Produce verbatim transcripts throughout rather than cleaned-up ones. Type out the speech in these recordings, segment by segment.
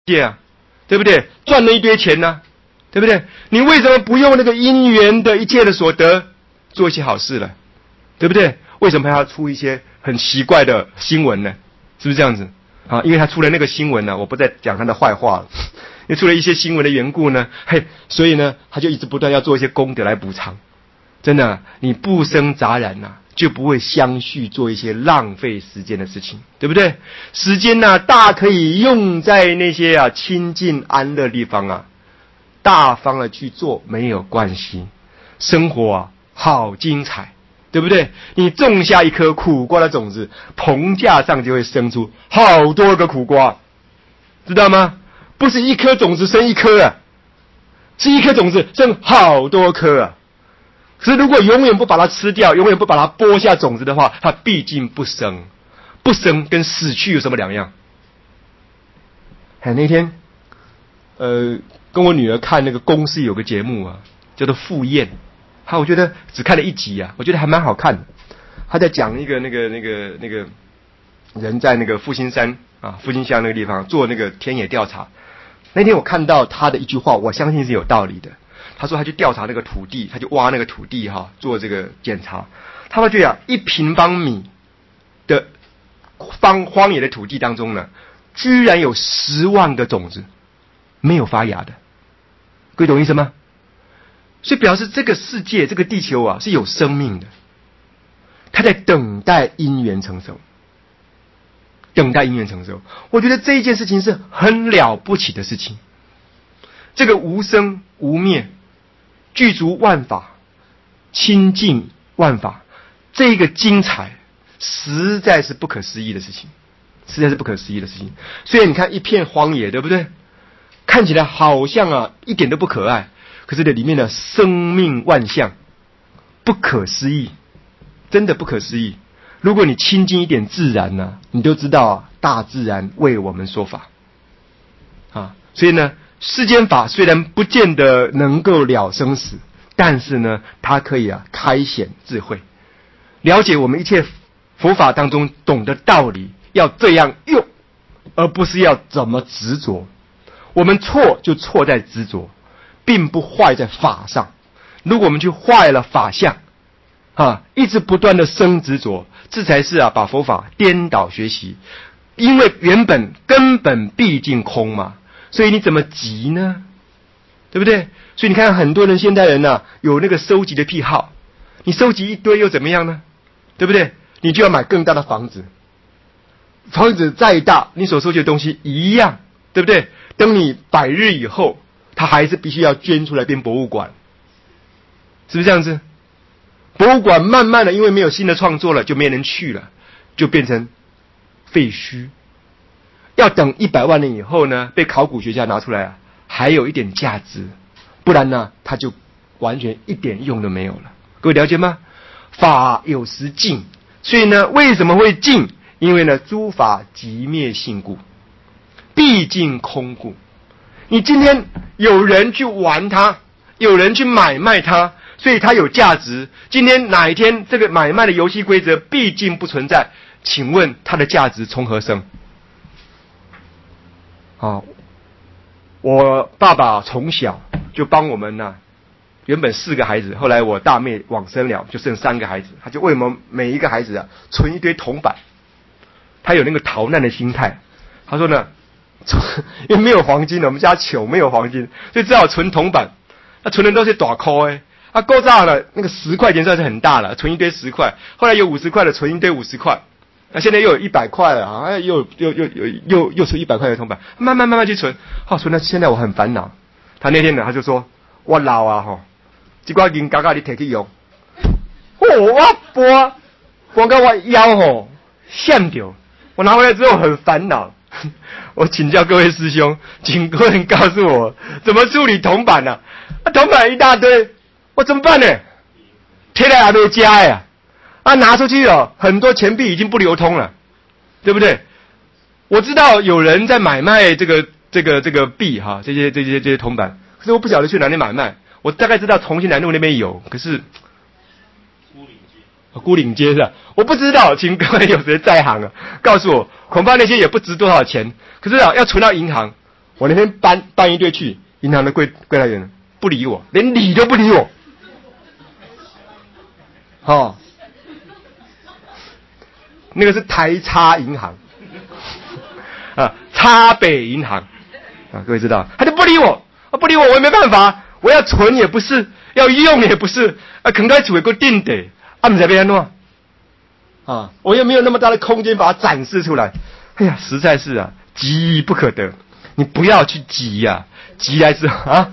界啊，对不对？赚了一堆钱呢、啊，对不对？你为什么不用那个因缘的一切的所得做一些好事了？对不对？为什么还要出一些很奇怪的新闻呢？是不是这样子啊？因为他出了那个新闻呢、啊，我不再讲他的坏话了。因为出了一些新闻的缘故呢，嘿，所以呢，他就一直不断要做一些功德来补偿。真的，你不生杂染呐、啊，就不会相续做一些浪费时间的事情，对不对？时间呢、啊，大可以用在那些啊清净安乐地方啊，大方的去做没有关系。生活啊，好精彩，对不对？你种下一颗苦瓜的种子，棚架上就会生出好多个苦瓜，知道吗？不是一颗种子生一颗啊，是一颗种子生好多颗啊。可是如果永远不把它吃掉，永远不把它播下种子的话，它毕竟不生。不生跟死去有什么两样？哎，那天呃跟我女儿看那个公视有个节目啊，叫做《赴宴》，好，我觉得只看了一集啊，我觉得还蛮好看的。他在讲一个那个那个那个人在那个复兴山啊复兴乡那个地方做那个田野调查。那天我看到他的一句话，我相信是有道理的。他说他去调查那个土地，他就挖那个土地哈，做这个检查。他发觉啊，一平方米的方荒野的土地当中呢，居然有十万个种子没有发芽的。各位懂意思吗？所以表示这个世界，这个地球啊是有生命的，它在等待因缘成熟。等待因缘成熟，我觉得这一件事情是很了不起的事情。这个无生无灭，具足万法，清净万法，这个精彩实在是不可思议的事情，实在是不可思议的事情。所以你看一片荒野，对不对？看起来好像啊一点都不可爱，可是这里面的生命万象，不可思议，真的不可思议。如果你亲近一点自然呢、啊，你就知道啊，大自然为我们说法啊。所以呢，世间法虽然不见得能够了生死，但是呢，它可以啊开显智慧，了解我们一切佛法当中懂的道理，要这样用，而不是要怎么执着。我们错就错在执着，并不坏在法上。如果我们去坏了法相啊，一直不断的生执着，这才是啊把佛法颠倒学习。因为原本根本毕竟空嘛，所以你怎么急呢？对不对？所以你看很多人现代人呢、啊，有那个收集的癖好，你收集一堆又怎么样呢？对不对？你就要买更大的房子，房子再大，你所收集的东西一样，对不对？等你百日以后，它还是必须要捐出来变博物馆，是不是这样子？博物馆慢慢的因为没有新的创作了，就没人去了，就变成废墟。要等一百万年以后呢，被考古学家拿出来啊，还有一点价值，不然呢，它就完全一点用都没有了。各位了解吗？法有时尽，所以呢，为什么会尽？因为呢，诸法即灭性故，毕竟空故。你今天有人去玩它，有人去买卖它，所以它有价值。今天哪一天这个买卖的游戏规则毕竟不存在，请问它的价值从何生？啊，我爸爸从小就帮我们呢、啊，原本四个孩子，后来我大妹往生了，就剩三个孩子，他就为我们每一个孩子啊存一堆铜板。他有那个逃难的心态，他说呢，因为没有黄金，我们家穷，没有黄金，所以只好存铜板。那存的都是大块哎，啊够大了，那个十块钱算是很大了，存一堆十块。后来有五十块的，存一堆五十块。那现在又有一百块了啊，又又又又又又存一百块的铜板，慢慢慢慢去存。好，存到现在我很烦恼。他那天呢，他就说，我老啊吼，这块银嘎嘎你摕去用，哦我拨，拨到我腰吼闪掉。我拿回来之后很烦恼，我请教各位师兄，请各位告诉我怎么处理铜板呢、啊？啊，铜板一大堆，我怎么办呢？贴在还没加呀，啊，拿出去哦，很多钱币已经不流通了，对不对？我知道有人在买卖这个这个这个币哈，这些这些这些铜板，可是我不晓得去哪里买卖。我大概知道重庆南路那边有，可是。孤岭街是吧？我不知道，请各位有谁在行啊，告诉我。恐怕那些也不值多少钱，可是啊，要存到银行， 我那天搬搬一堆去银行的柜柜台员不理我，连理都不理我。哦，那个是台差银行啊，差北银行啊，各位知道，他就不理我，啊不理我，我也没办法，我要存也不是，要用也不是，啊，可能在处一个定的，啊，不知道要怎么弄啊，我又没有那么大的空间把它展示出来，哎呀，实在是啊，急不可得，你不要去急呀、啊，急来是啊。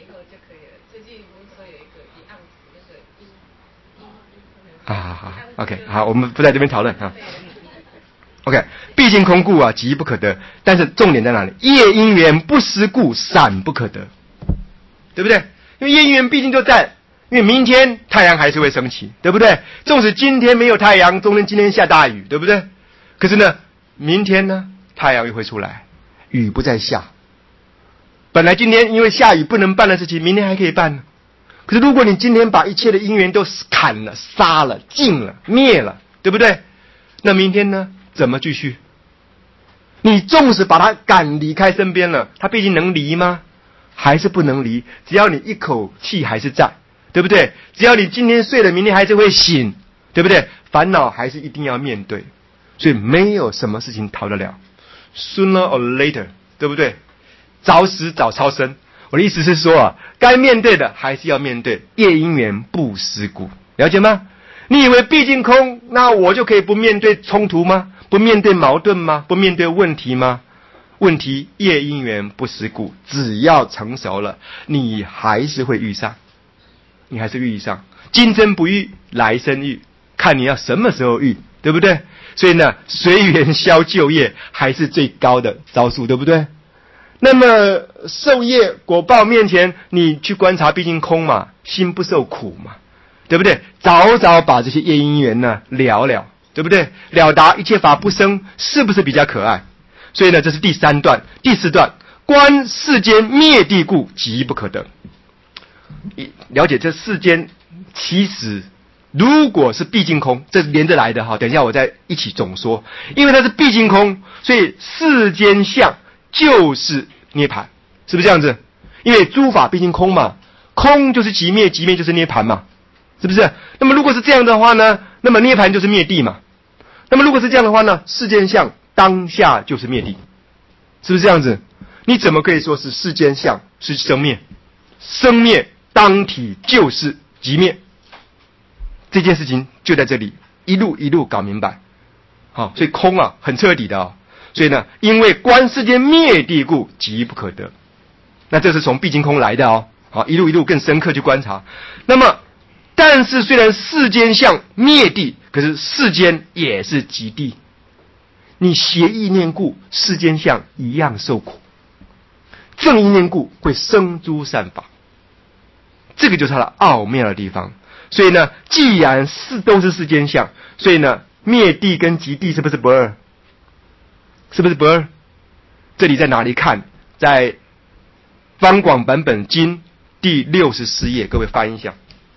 啊，好好 ，OK， 好，我们不在这边讨论啊。OK， 毕竟空故啊，急不可得。但是重点在哪里？业因缘不思故，闪不可得，对不对？因为业因缘毕竟就在，因为明天太阳还是会升起，对不对？纵使今天没有太阳，中间今天下大雨，对不对？可是呢，明天呢，太阳又会出来，雨不再下。本来今天因为下雨不能办的事情，明天还可以办呢。可是如果你今天把一切的因缘都砍了、杀了、尽了、灭了，对不对？那明天呢？怎么继续？你纵使把它赶离开身边了，它毕竟能离吗？还是不能离。只要你一口气还是在，对不对？只要你今天睡了，明天还是会醒，对不对？烦恼还是一定要面对，所以没有什么事情逃得了。Sooner or later， 对不对？早死早超生。我的意思是说啊，该面对的还是要面对，业因缘不思故，了解吗？你以为毕竟空，那我就可以不面对冲突吗？不面对矛盾吗？不面对问题吗？问题业因缘不思故，只要成熟了，你还是会遇上，你还是遇上。今生不遇，来生遇，看你要什么时候遇，对不对？所以呢，随缘消旧业还是最高的招数，对不对？那么受业果报面前，你去观察毕竟空嘛，心不受苦嘛，对不对？早早把这些业因缘呢了了，对不对？了达一切法不生，是不是比较可爱？所以呢，这是第三段。第四段，观世间灭地故，急不可得。了解这世间，其实如果是毕竟空，这是连着来的哈。等一下我再一起总说，因为它是毕竟空，所以世间相就是涅槃，是不是这样子？因为诸法毕竟空嘛，空就是即灭，即灭就是涅槃嘛，是不是？那么如果是这样的话呢，那么涅槃就是灭地嘛。那么如果是这样的话呢，世间相当下就是灭地，是不是这样子？你怎么可以说是世间相是生灭？生灭当体就是即灭，这件事情就在这里一路一路搞明白。好，所以空啊很彻底的哦。所以呢，因为观世间灭地故，急不可得。那这是从毕竟空来的哦。好，一路一路更深刻去观察。那么，但是虽然世间相灭地，可是世间也是极地。你邪意念故，世间相一样受苦；正意念故，会生诸善法。这个就是它的奥妙的地方。所以呢，既然是都是世间相，所以呢，灭地跟极地是不是不二？是不是不二？这里在哪里看？在方广版本经第六十四页，各位翻一下。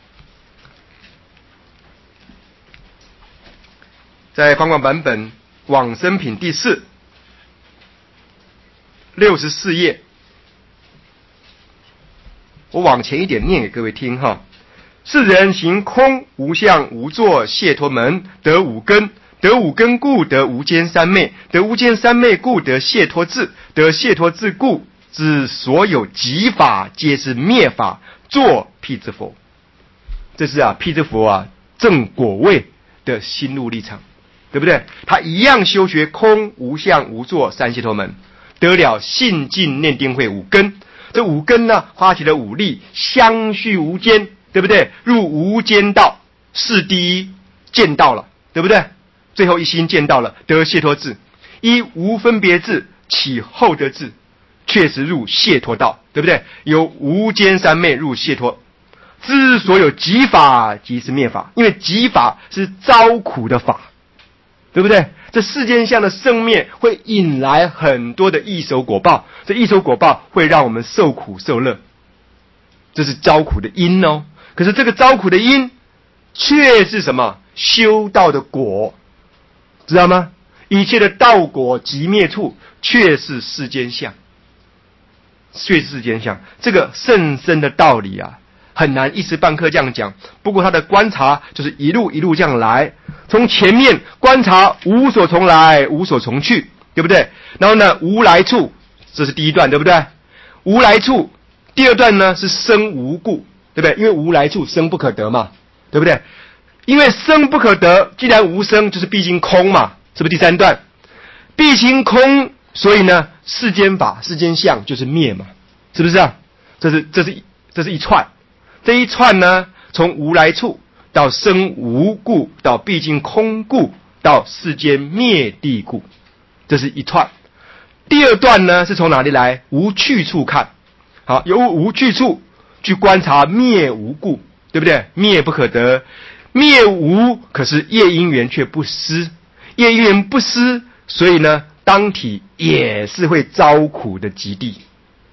在方广版本往生品第四六十四页，我往前一点念给各位听哈。世人行空无相无作解脱门，得五根。得五根故得无间三昧，得无间三昧故得解脱智，得解脱智故知所有极法皆是灭法，作辟支佛。这是啊辟支佛啊正果位的心路历程，对不对？他一样修学空无相无作三解脱门，得了信净念定慧五根。这五根呢，发起了五力，相续无间，对不对？入无间道，是第一见到了，对不对？最后一心见到了，得解脱智，依无分别智起后得智，确实入解脱道，对不对？由无间三昧入解脱，知所有极法即是灭法，因为极法是遭苦的法，对不对？这世间相的生灭会引来很多的异熟果报，这异熟果报会让我们受苦受乐，这是遭苦的因哦。可是这个遭苦的因却是什么？修道的果，知道吗？一切的道果即灭处却是世间相， 却是世间相。这个甚深的道理啊，很难一时半刻这样讲。不过他的观察就是一路一路这样来，从前面观察无所从来，无所从去，对不对？然后呢，无来处，这是第一段，对不对？无来处，第二段呢是生无故，对不对？因为无来处，生不可得嘛，对不对？因为生不可得，既然无生，就是毕竟空嘛，是不是第三段？毕竟空，所以呢，世间法、世间相就是灭嘛，是不是啊？这是这是这是一串，这一串呢，从无来处到生无故，到毕竟空故，到世间灭地故，这是一串。第二段呢，是从哪里来？无去处看，好，由无去处去观察灭无故，对不对？灭不可得，灭无，可是业因缘却不失，业因缘不失。所以呢，当体也是会遭苦的极地。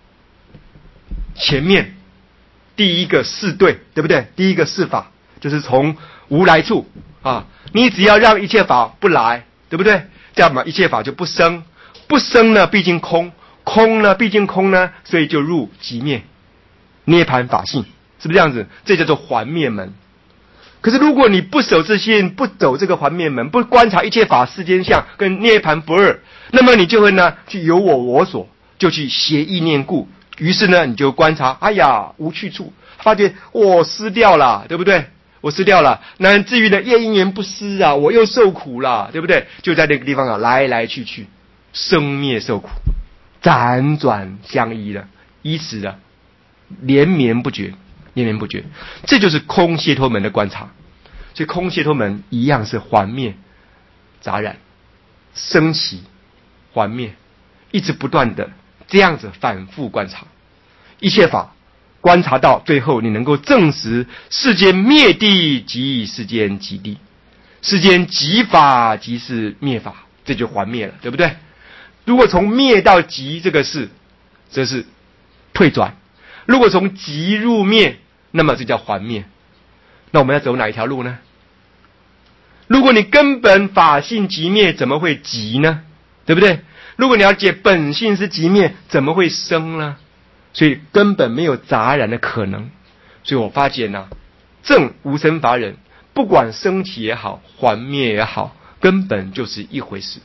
前面第一个四对，对不对？第一个四法就是从无来处啊，你只要让一切法不来，对不对？这样嘛，一切法就不生，不生呢，毕竟空，空呢，毕竟空呢，所以就入寂灭，涅槃法性，是不是这样子？这叫做还灭门。可是如果你不守自性，不走这个还灭门，不观察一切法世间相跟涅槃不二，那么你就会呢去有我我所，就去邪意念故，于是呢你就观察，哎呀无去处，发觉我失掉了，对不对？我失掉了，那至于呢业因缘不失啊，我又受苦了，对不对？就在那个地方啊来来去去，生灭受苦，辗转相依了，依此了，连绵不绝。连绵不绝，这就是空解脱门的观察。所以空解脱门一样是还灭杂染，升起还灭，一直不断的这样子反复观察一切法，观察到最后你能够证实世间灭地即世间极地，世间极法即是灭法，这就还灭了，对不对？如果从灭到极这个事，这是退转；如果从极入灭，那么这叫还灭。那我们要走哪一条路呢？如果你根本法性极灭，怎么会极呢？对不对？如果你要解本性是极灭，怎么会生呢？所以根本没有杂染的可能。所以我发现呢、啊，正无生法忍，不管升起也好，还灭也好，根本就是一回事。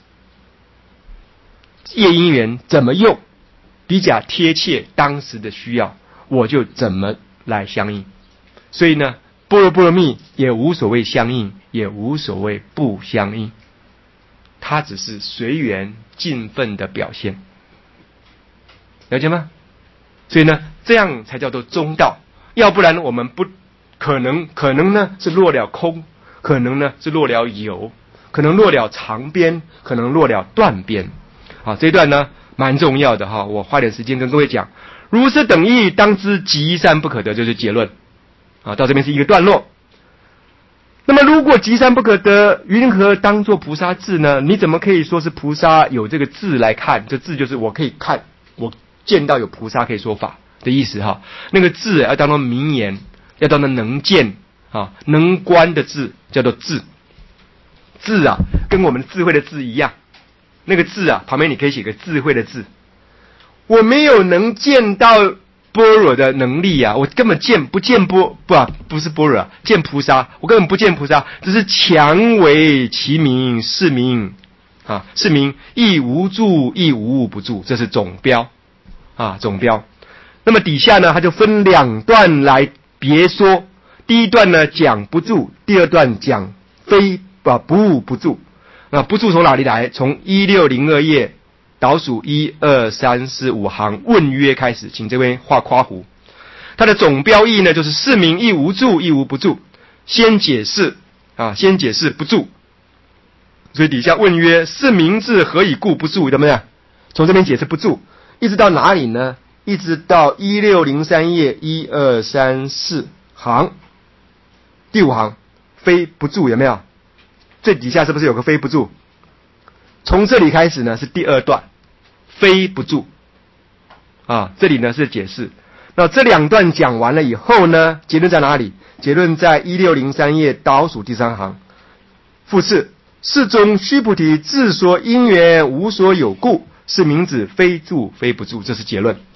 业因缘怎么用，比较贴切当时的需要，我就怎么来相应。所以呢，般若波罗蜜也无所谓相应，也无所谓不相应，它只是随缘尽分的表现，了解吗？所以呢，这样才叫做中道。要不然我们不可能，可能呢是落了空，可能呢是落了有，可能落了长边，可能落了断边。好，这一段呢蛮重要的哈，我花点时间跟各位讲。如是等义，当知极善不可得，就是结论。啊，到这边是一个段落。那么如果极善不可得，云何当作菩萨智呢？你怎么可以说是菩萨有这个智来看？这智就是我可以看，我见到有菩萨可以说法的意思哈。那个智要当作明言，要当作能见啊，能观的智叫做智。智啊，跟我们智慧的智一样，那个智啊，旁边你可以写个智慧的智。我没有能见到般若的能力啊，我根本见不见般不啊，不是般若啊，见菩萨，我根本不见菩萨，只是强为其名，是名啊，是名亦无住，亦无物不住，这是总标啊，总标。那么底下呢，它就分两段来别说。第一段呢讲不住，第二段讲非啊不物不住。那不住从哪里来？从一六零二页。倒数一二三四五行问约开始，请这位画夸弧。它的总标义呢，就是是名亦无住，亦无不住。先解释啊，先解释不住。所以底下问约是名字何以故不住？怎么样？从这边解释不住，一直到哪里呢？一直到一六零三页一二三四行，第五行非不住有没有？最底下是不是有个非不住？从这里开始呢是第二段。非不住啊，这里呢是解释。那这两段讲完了以后呢，结论在哪里？结论在一六零三页倒数第三行。复次，世中须菩提自说因缘无所有故，是名指非住非不住，这是结论。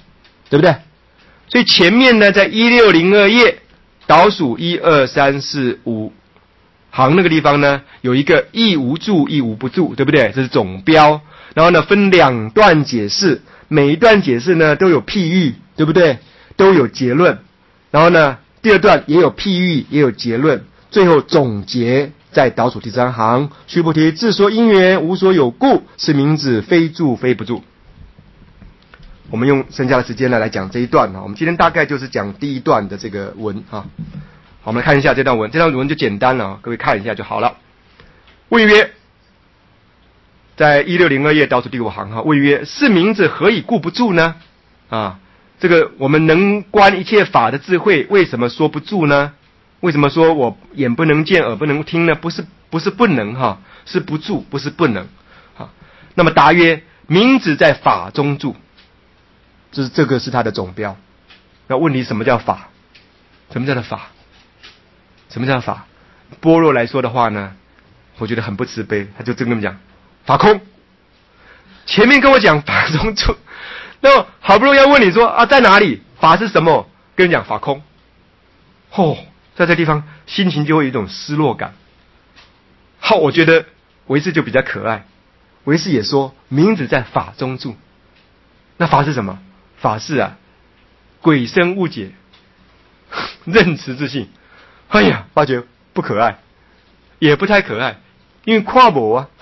对不对？所以前面呢，在一六零二页倒数一二三四五行那个地方呢，有一个亦无注亦无不注，对不对？这是总标。然后呢，分两段解释，每一段解释呢都有譬喻，对不对？都有结论。然后呢，第二段也有譬喻，也有结论，最后总结在倒数第三行。须菩提，自说因缘，无所有故，是名指非住非不住。我们用剩下的时间呢来讲这一段啊，我们今天大概就是讲第一段的这个文啊。好，我们来看一下这段文，这段文就简单了，各位看一下就好了。问曰，在一六零二页倒数第五行哈，问曰：是名字何以故不住呢？啊，这个我们能观一切法的智慧，为什么说不住呢？为什么说我眼不能见，耳不能听呢？不是不是不能哈，是不住，不是不能。好，那么答曰：名字在法中住，就是这个是它的总标。那问题什么叫法？什么叫做法？什么叫法？般若来说的话呢，我觉得很不慈悲，他就这么讲，法空。前面跟我讲法中住，那么好不容易要问你说啊，在哪里？法是什么？跟你讲法空。哦，在这地方心情就会有一种失落感。好，我觉得唯识就比较可爱，唯识也说名字在法中住。那法是什么？法是啊，鬼生误解，认识自性。哎呀，发觉不可爱，也不太可爱，因为跨博啊。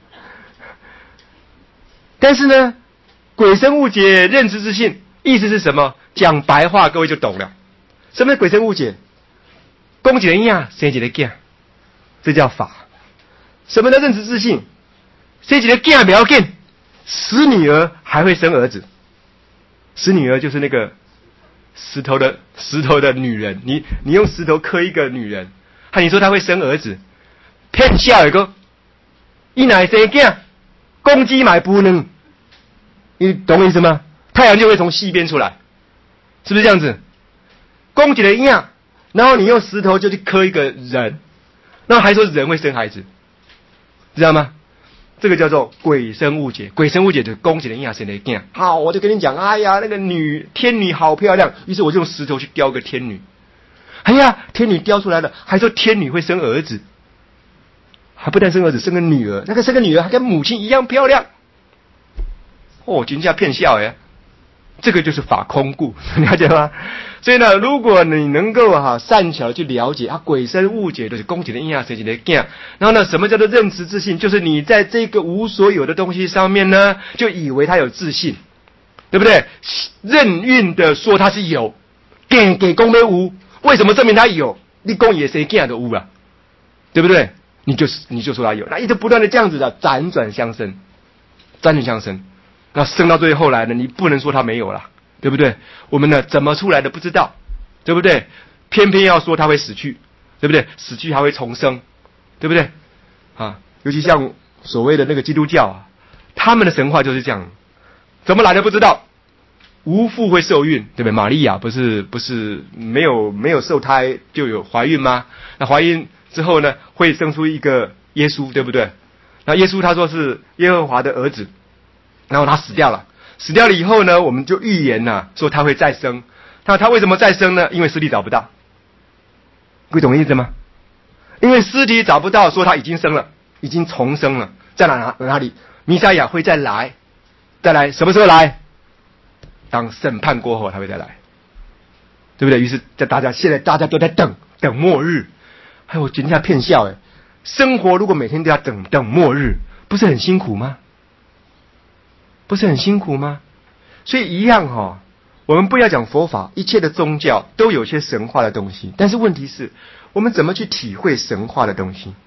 但是呢，鬼生误解，认知自性，意思是什么？讲白话，各位就懂了。什么是鬼生误解？公一个囝，生一个囝，这叫法。什么叫认知自性？生一个囝不要紧，死女儿还会生儿子。死女儿就是那个石头的石头的女人，你你用石头刻一个女人，和你说她会生儿子，骗笑一个，一奶生囝，公鸡买不能，你懂我意思吗？太阳就会从西边出来，是不是这样子？公鸡的一样，然后你用石头就去刻一个人，然后还说人会生孩子，知道吗？这个叫做鬼生误解，鬼生误解就是公鸡的样生的囝。好，我就跟你讲，哎呀，那个女天女好漂亮，于是我就用石头去雕个天女。哎呀，天女雕出来了，还说天女会生儿子，还不但生儿子，生个女儿，那个生个女儿还跟母亲一样漂亮。哦，真下骗笑哎，这个就是法空故，了解吗？所以呢，如果你能够哈、啊、善巧的去了解啊，鬼生误解就是公鸡的阴阳神奇的囝，然后呢，什么叫做认知自信？就是你在这个无所有的东西上面呢，就以为它有自信，对不对？任运的说它是有，给给公没无，为什么证明它有？你公也生囝的无啊，对不对？你就是你就说它有，那一直不断的这样子的辗转相生，辗转相生，那生到最后来呢，你不能说它没有了。对不对？我们呢怎么出来的不知道，对不对？偏偏要说他会死去，对不对？死去还会重生，对不对？啊，尤其像所谓的那个基督教啊，他们的神话就是这样，怎么来的不知道，无父会受孕，对不对？玛利亚不是不是没有没有受胎就有怀孕吗？那怀孕之后呢，会生出一个耶稣，对不对？那耶稣他说是耶和华的儿子，然后他死掉了。死掉了以后呢，我们就预言呐、啊，说他会再生。那他为什么再生呢？因为尸体找不到。各位懂意思吗？因为尸体找不到，说他已经生了，已经重生了，在哪哪里？弥赛亚会再来，再来什么时候来？当审判过后他会再来，对不对？于是在大家现在大家都在等等末日。哎，我今天骗笑哎，生活如果每天都要等等末日，不是很辛苦吗？不是很辛苦吗？所以一样哈、哦，我们不要讲佛法，一切的宗教都有些神话的东西，但是问题是我们怎么去体会神话的东西？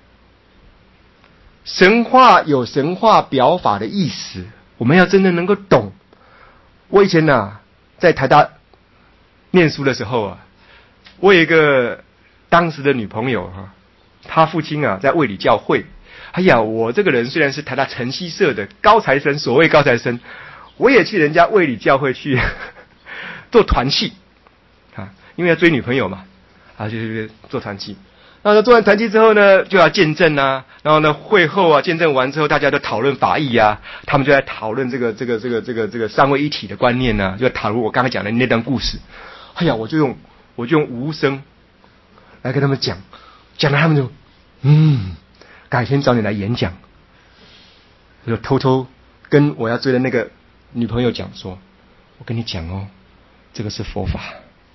神话有神话表法的意思，我们要真的能够懂。我以前呢、啊，在台大念书的时候啊，我有一个当时的女朋友哈、啊，她父亲啊在卫理教会。哎呀，我这个人虽然是台大晨曦社的高材生，所谓高材生，我也去人家卫理教会去呵呵做团契啊，因为要追女朋友嘛，啊，就是做团契。 然后做完团契之后呢，就要见证啊，然后呢会后啊，见证完之后，大家都讨论法义啊，他们就在讨论这个这个这个这个这个三位一体的观念呢、啊，就讨论我刚才讲的那段故事。哎呀，我就用我就用无声来跟他们讲，讲了他们就嗯，改天找你来演讲，就偷偷跟我要追的那个女朋友讲说，我跟你讲哦，这个是佛法。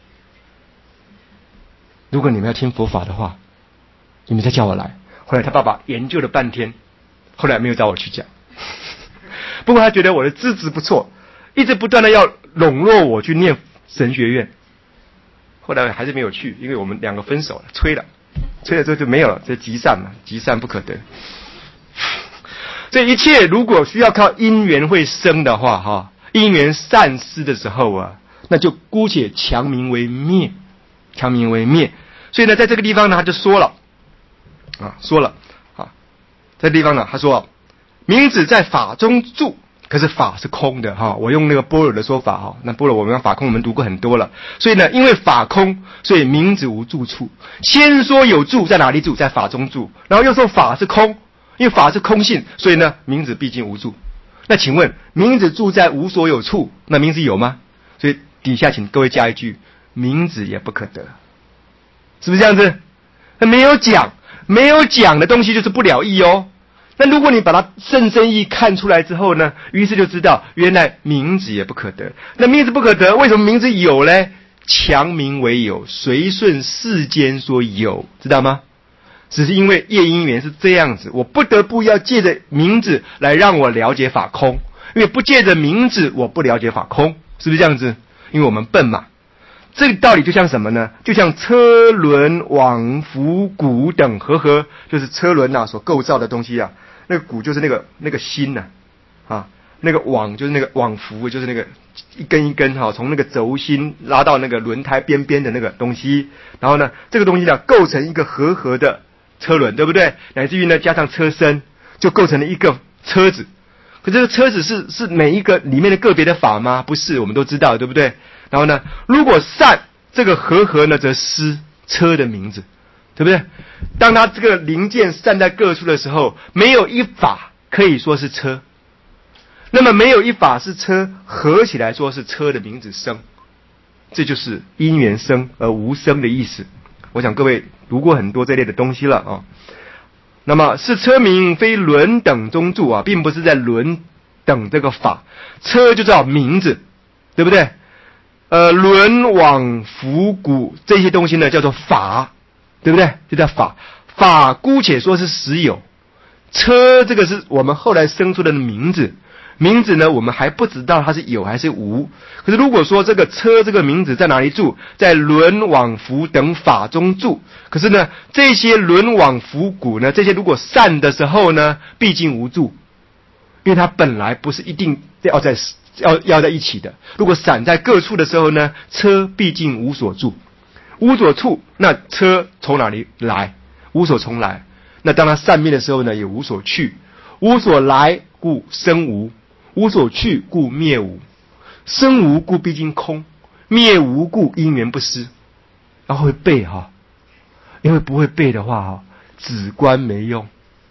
如果你们要听佛法的话，你们再叫我来。后来他爸爸研究了半天，后来没有找我去讲。不过他觉得我的资质不错，一直不断的要笼络我去念神学院。后来还是没有去，因为我们两个分手了，吹了，吹了之后就没有了，这积善嘛，积善不可得。这一切如果需要靠因缘会生的话，哈，因缘散失的时候啊，那就姑且强名为灭，强名为灭。所以呢，在这个地方呢，他就说了，啊，说了，啊，在这地方呢，他说，名子在法中住，可是法是空的哈。我用那个般若的说法哈，那般若我们法空我们读过很多了，所以呢，因为法空，所以名子无住处。先说有住，在哪里住？在法中住，然后又说法是空，因为法是空性，所以呢，名子毕竟无住。那请问，名子住在无所有处，那名子有吗？所以底下请各位加一句：名子也不可得，是不是这样子？那没有讲，没有讲的东西就是不了义哦。那如果你把它甚深意看出来之后呢，于是就知道原来名字也不可得。那名字不可得，为什么名字有呢？强名为有，随顺世间说有，知道吗？只是因为业因缘是这样子，我不得不要借着名字来让我了解法空，因为不借着名字我不了解法空，是不是这样子？因为我们笨嘛。这个道理就像什么呢？就像车轮、网、符、骨等和合，就是车轮啊所构造的东西啊。那个骨就是那个那个心呐、啊，啊，那个网就是那个网符，就是那个一根一根哈、啊，从那个轴心拉到那个轮胎边边的那个东西。然后呢，这个东西呢构成一个合合的车轮，对不对？乃至于呢加上车身，就构成了一个车子。可这个车子是是每一个里面的个别的法吗？不是，我们都知道，对不对？然后呢，如果散这个合合呢，则失车的名字，对不对？当它这个零件散在各处的时候，没有一法可以说是车，那么没有一法是车，合起来说是车的名字生，这就是因缘生而无生的意思。我想各位读过很多这类的东西了啊。那么是车名非轮等中住啊，并不是在轮等这个法，车就叫名字，对不对？呃，轮网符骨这些东西呢，叫做法，对不对？就叫法。法姑且说是实有，车这个是我们后来生出的名字，名字呢，我们还不知道它是有还是无。可是如果说这个车这个名字在哪里住，在轮网符等法中住，可是呢，这些轮网符骨呢，这些如果散的时候呢，毕竟无住，因为它本来不是一定要在要要在一起的。如果散在各处的时候呢，车毕竟无所住，无所处，那车从哪里来？无所从来。那当它散灭的时候呢，也无所去。无所来故生无，无所去故灭无。生无故毕竟空，灭无故因缘不失。然后会背哈，因为不会背的话哈，止观没用。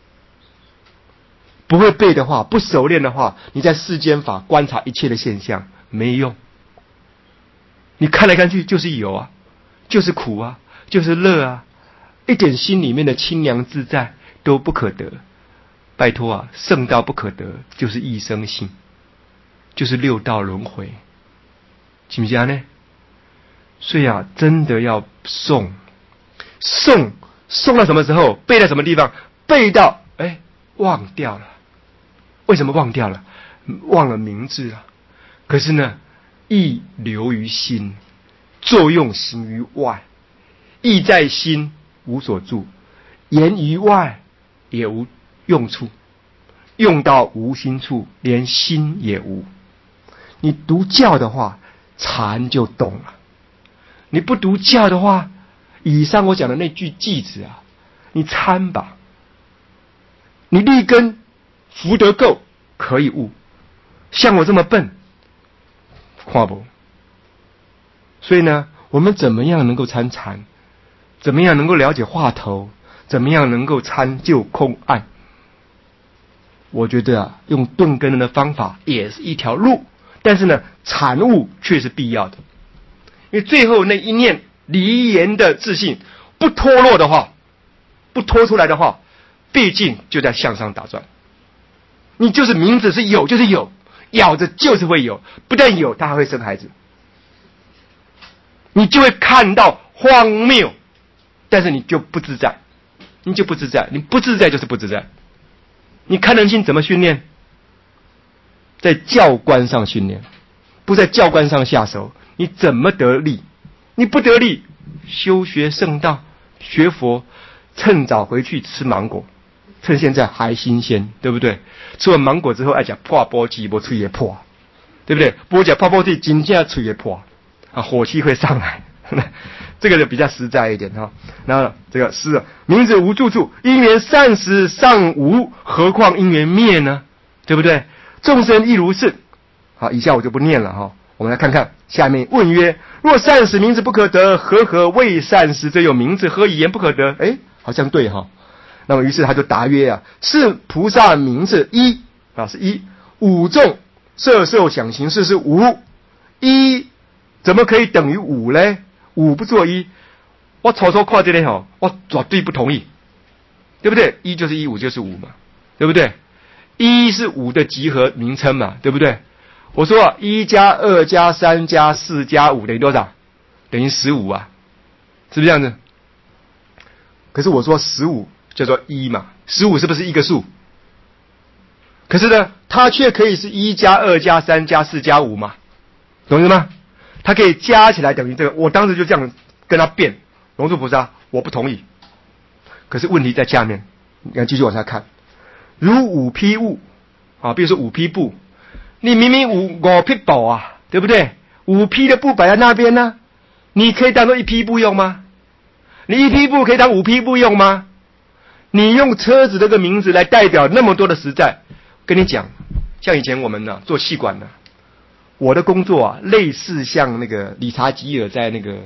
不会背的话，不熟练的话，你在世间法观察一切的现象没用。你看来看去就是有啊，就是苦啊，就是乐啊，一点心里面的清凉自在都不可得。拜托啊，圣道不可得，就是一生性，就是六道轮回，行不行呢？所以啊，真的要诵，诵诵到什么时候？背到什么地方？背到哎忘掉了。为什么忘掉了？忘了名字了。可是呢，意留于心，作用行于外。意在心，无所住；言于外，也无用处。用到无心处，连心也无。你读教的话，禅就懂了；你不读教的话，以上我讲的那句偈子啊，你参吧。你立根福德够，可以悟。像我这么笨，看不。所以呢，我们怎么样能够参禅？ 怎么样能够了解话头？怎么样能够参究空案？我觉得啊，用钝根的方法也是一条路，但是呢，产物却是必要的。因为最后那一念离言的自信不脱落的话，不脱出来的话，毕竟就在向上打转。你就是名字是有就是有，咬着就是会有，不但有，它还会生孩子。你就会看到荒谬，但是你就不自在，你就不自在，你不自在就是不自在。你看人性怎么训练？在教官上训练，不在教官上下手，你怎么得力？你不得力，修学圣道，学佛，趁早回去吃芒果，趁现在还新鲜，对不对？吃完芒果之后，爱讲破波鸡，我嘴也破，对不对？不讲破波鸡，今天嘴也破，啊，火气会上来。这个就比较实在一点哈。然后这个是名字无住处，因缘散时尚无，何况因缘灭呢？对不对？众生亦如是。好，以下我就不念了哈。我们来看看下面问曰：若善时名字不可得，何何未善时则有名字？何以言不可得？哎，好像对哈。那么于是他就答曰啊：是菩萨名字一啊，是一五众色受想行识是无，一怎么可以等于五呢？五不做一，我瞅瞅看这里哈，我绝对不同意，对不对？一就是一，五就是五嘛，对不对？一是五的集合名称嘛，对不对？我说啊，一加二加三加四加五等于多少？等于十五啊，是不是这样子？可是我说十五叫做一嘛，十五是不是一个数？可是呢，它却可以是一加二加三加四加五嘛，懂意思吗？它可以加起来等于这个，我当时就这样跟他辩，龙树菩萨，我不同意。可是问题在下面，你看继续往下看，如五匹物啊，比如说五匹布，你明明五五匹布啊，对不对？五匹的布摆在那边呢，你可以当做一匹布用吗？你一匹布可以当五匹布用吗？你用车子这个名字来代表那么多的实在，跟你讲，像以前我们呢、啊、做气管的。我的工作啊，类似像那个理查吉尔在那个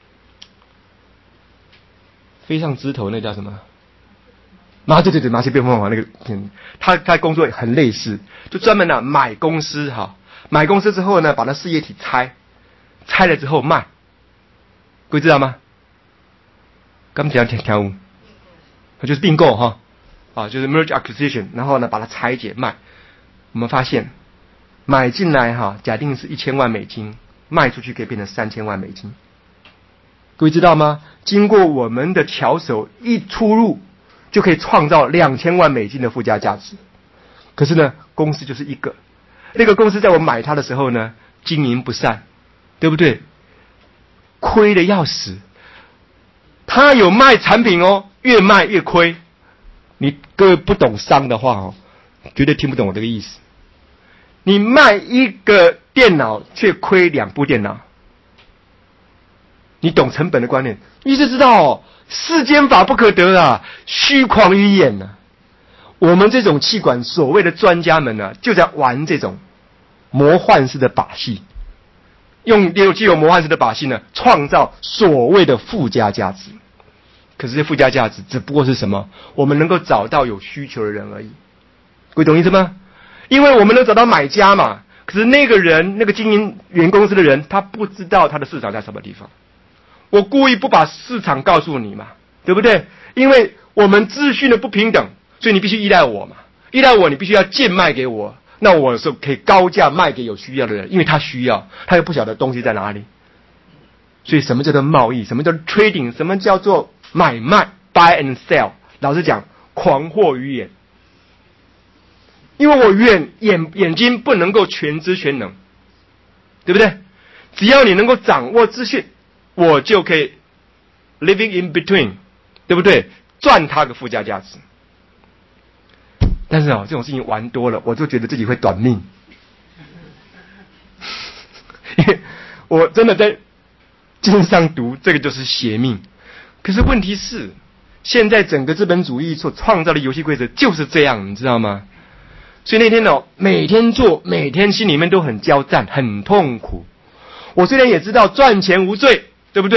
飞上枝头那叫什么？麻对对对，麻雀变凤凰那个，嗯，他他工作很类似，就专门呢、啊、买公司哈，买公司之后呢，把那事业体拆，拆了之后卖，各位知道吗？刚讲听听无，就是并购哈，啊，就是 merge acquisition， 然后呢把它拆解卖，我们发现。买进来哈，假定是一千万美金，卖出去可以变成三千万美金。各位知道吗？经过我们的巧手一出入，就可以创造两千万美金的附加价值。可是呢，公司就是一个，那个公司在我买它的时候呢，经营不善，对不对？亏得要死。他有卖产品哦，越卖越亏。你各位不懂商的话哦，绝对听不懂我这个意思。你卖一个电脑却亏两部电脑，你懂成本的观念，你就知道哦，世间法不可得啊，虚诳于眼啊。我们这种气管所谓的专家们呢、啊，就在玩这种魔幻式的把戏，用既有魔幻式的把戏呢，创造所谓的附加价值。可是这附加价值只不过是什么？我们能够找到有需求的人而已。各位懂意思吗？因为我们能找到买家嘛，可是那个人，那个经营原公司的人，他不知道他的市场在什么地方。我故意不把市场告诉你嘛，对不对？因为我们资讯的不平等，所以你必须依赖我嘛。依赖我，你必须要贱卖给我，那我是可以高价卖给有需要的人，因为他需要，他又不晓得东西在哪里。所以什么叫做贸易？什么叫做 trading？ 什么叫做买卖 ？buy and sell。老实讲，狂惑于眼。因为我眼眼眼睛不能够全知全能，对不对？只要你能够掌握资讯，我就可以 living in between， 对不对？赚它个附加价值。但是啊、哦，这种事情玩多了，我就觉得自己会短命。因为我真的在经上读，这个就是邪命。可是问题是，现在整个资本主义所创造的游戏规则就是这样，你知道吗？所以那天呢、哦，每天做，每天心里面都很交战，很痛苦。我虽然也知道赚钱无罪，对不对？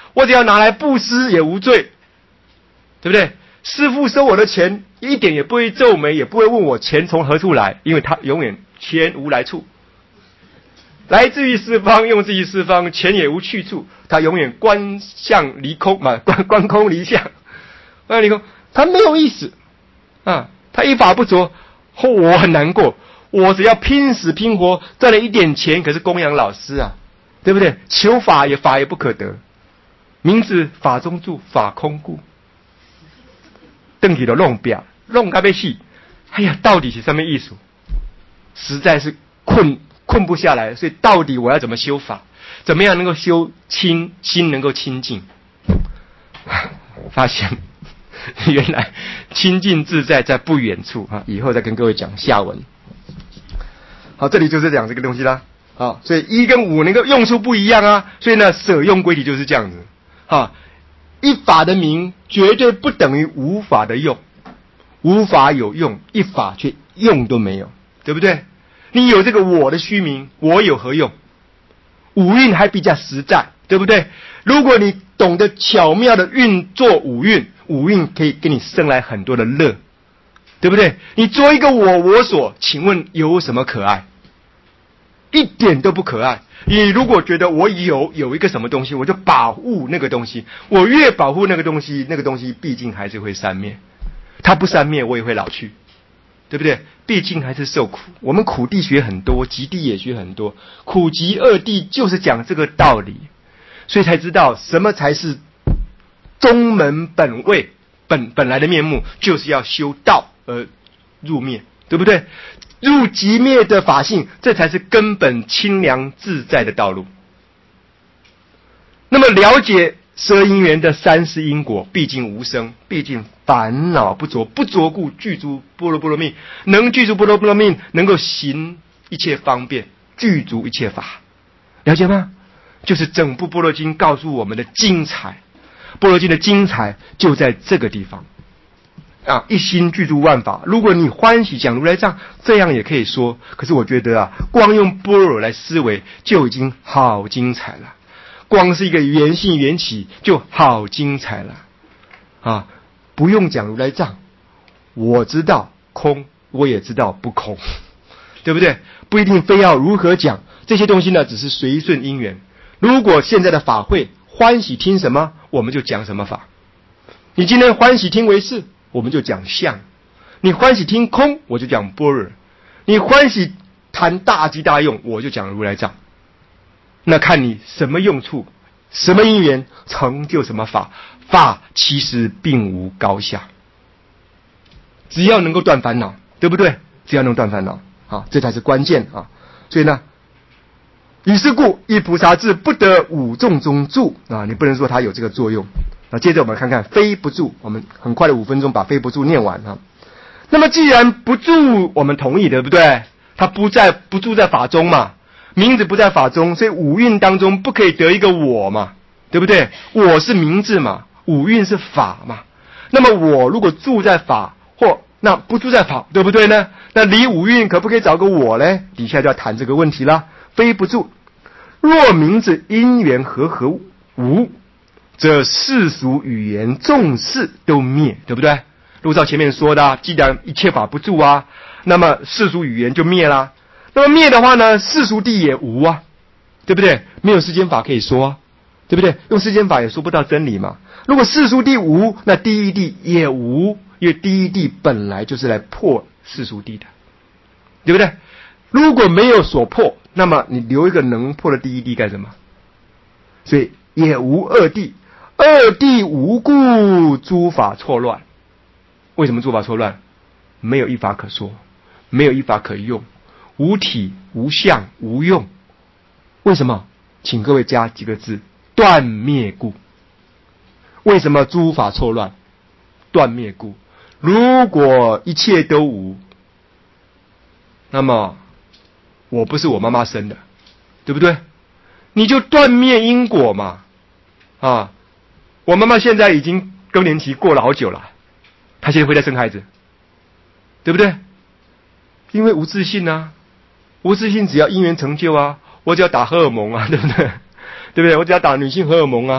我只要拿来布施也无罪，对不对？师父收我的钱，一点也不会皱眉，也不会问我钱从何处来，因为他永远钱无来处，来自于四方，用自于四方，钱也无去处，他永远观相离空嘛，观观空离相，观离空，他没有意思啊，他一法不着，哦，我很难过，我只要拼死拼活赚了一点钱，可是供养老师啊，对不对？求法也法也不可得，名字法中住，法空故。邓体的弄表弄咖啡戏，哎呀，到底是什么意思？实在是困困不下来，所以到底我要怎么修法？怎么样能够修清心能够清净？发现原来清净自在在不远处啊！以后再跟各位讲下文。好，这里就是讲这个东西啦。好，所以一跟五能够用处不一样啊，所以呢，舍用归体就是这样子。好。一法的名绝对不等于无法的用，无法有用，一法却用都没有，对不对？你有这个我的虚名，我有何用？五蕴还比较实在，对不对？如果你懂得巧妙的运作五蕴，五蕴可以给你生来很多的乐，对不对？你做一个我我所，请问有什么可爱？一点都不可爱。你如果觉得我有有一个什么东西，我就保护那个东西，我越保护那个东西，那个东西毕竟还是会散灭。它不散灭，我也会老去，对不对？毕竟还是受苦。我们苦地学很多，极地也学很多，苦极二地就是讲这个道理，所以才知道什么才是宗门本位，本本来的面目，就是要修道而入灭，对不对？入极灭的法性，这才是根本清凉自在的道路。那么了解十二因缘的三世因果，毕竟无生，毕竟烦恼不着，不着故具足般若波罗蜜，能具足般若波罗蜜，能够行一切方便，具足一切法，了解吗？就是整部般若经告诉我们的精彩，般若经的精彩就在这个地方。啊，一心具足万法。如果你欢喜讲如来藏，这样也可以说。可是我觉得啊，光用般若来思维就已经好精彩了。光是一个缘性缘起就好精彩了。啊，不用讲如来藏，我知道空，我也知道不空，对不对？不一定非要如何讲这些东西呢，只是随顺因缘。如果现在的法会欢喜听什么，我们就讲什么法。你今天欢喜听唯识，我们就讲相；你欢喜听空，我就讲般若；你欢喜谈大机大用，我就讲如来藏。那看你什么用处，什么因缘成就什么法，法其实并无高下，只要能够断烦恼，对不对？只要能断烦恼，啊，这才是关键啊！所以呢，以是故，一菩萨智不得五众中住啊！你不能说它有这个作用。那接着我们看看非不住，我们很快的五分钟把非不住念完啊。那么既然不住，我们同意对不对？它不在不住在法中嘛，名字不在法中，所以五蕴当中不可以得一个我嘛，对不对？我是名字嘛，五蕴是法嘛。那么我如果住在法，或那不住在法，对不对呢？那离五蕴可不可以找个我呢？底下就要谈这个问题啦。非不住，若名字因缘和合无，则世俗语言众事都灭，对不对？如照前面说的，既然一切法不住啊，那么世俗语言就灭啦。那么灭的话呢，世俗谛也无啊，对不对？没有世间法可以说啊，对不对？用世间法也说不到真理嘛。如果世俗谛无，那第一谛也无，因为第一谛本来就是来破世俗谛的，对不对？如果没有所破，那么你留一个能破的第一谛干什么？所以也无二谛。二谛无故，诸法错乱。为什么诸法错乱？没有一法可说，没有一法可用，无体无相无用。为什么？请各位加几个字：断灭故。为什么诸法错乱？断灭故。如果一切都无，那么我不是我妈妈生的，对不对？你就断灭因果嘛。啊，我妈妈现在已经更年期过了好久了，她现在会再生孩子，对不对？因为无自信啊，无自信只要因缘成就啊，我只要打荷尔蒙啊，对不对？对不对？我只要打女性荷尔蒙啊，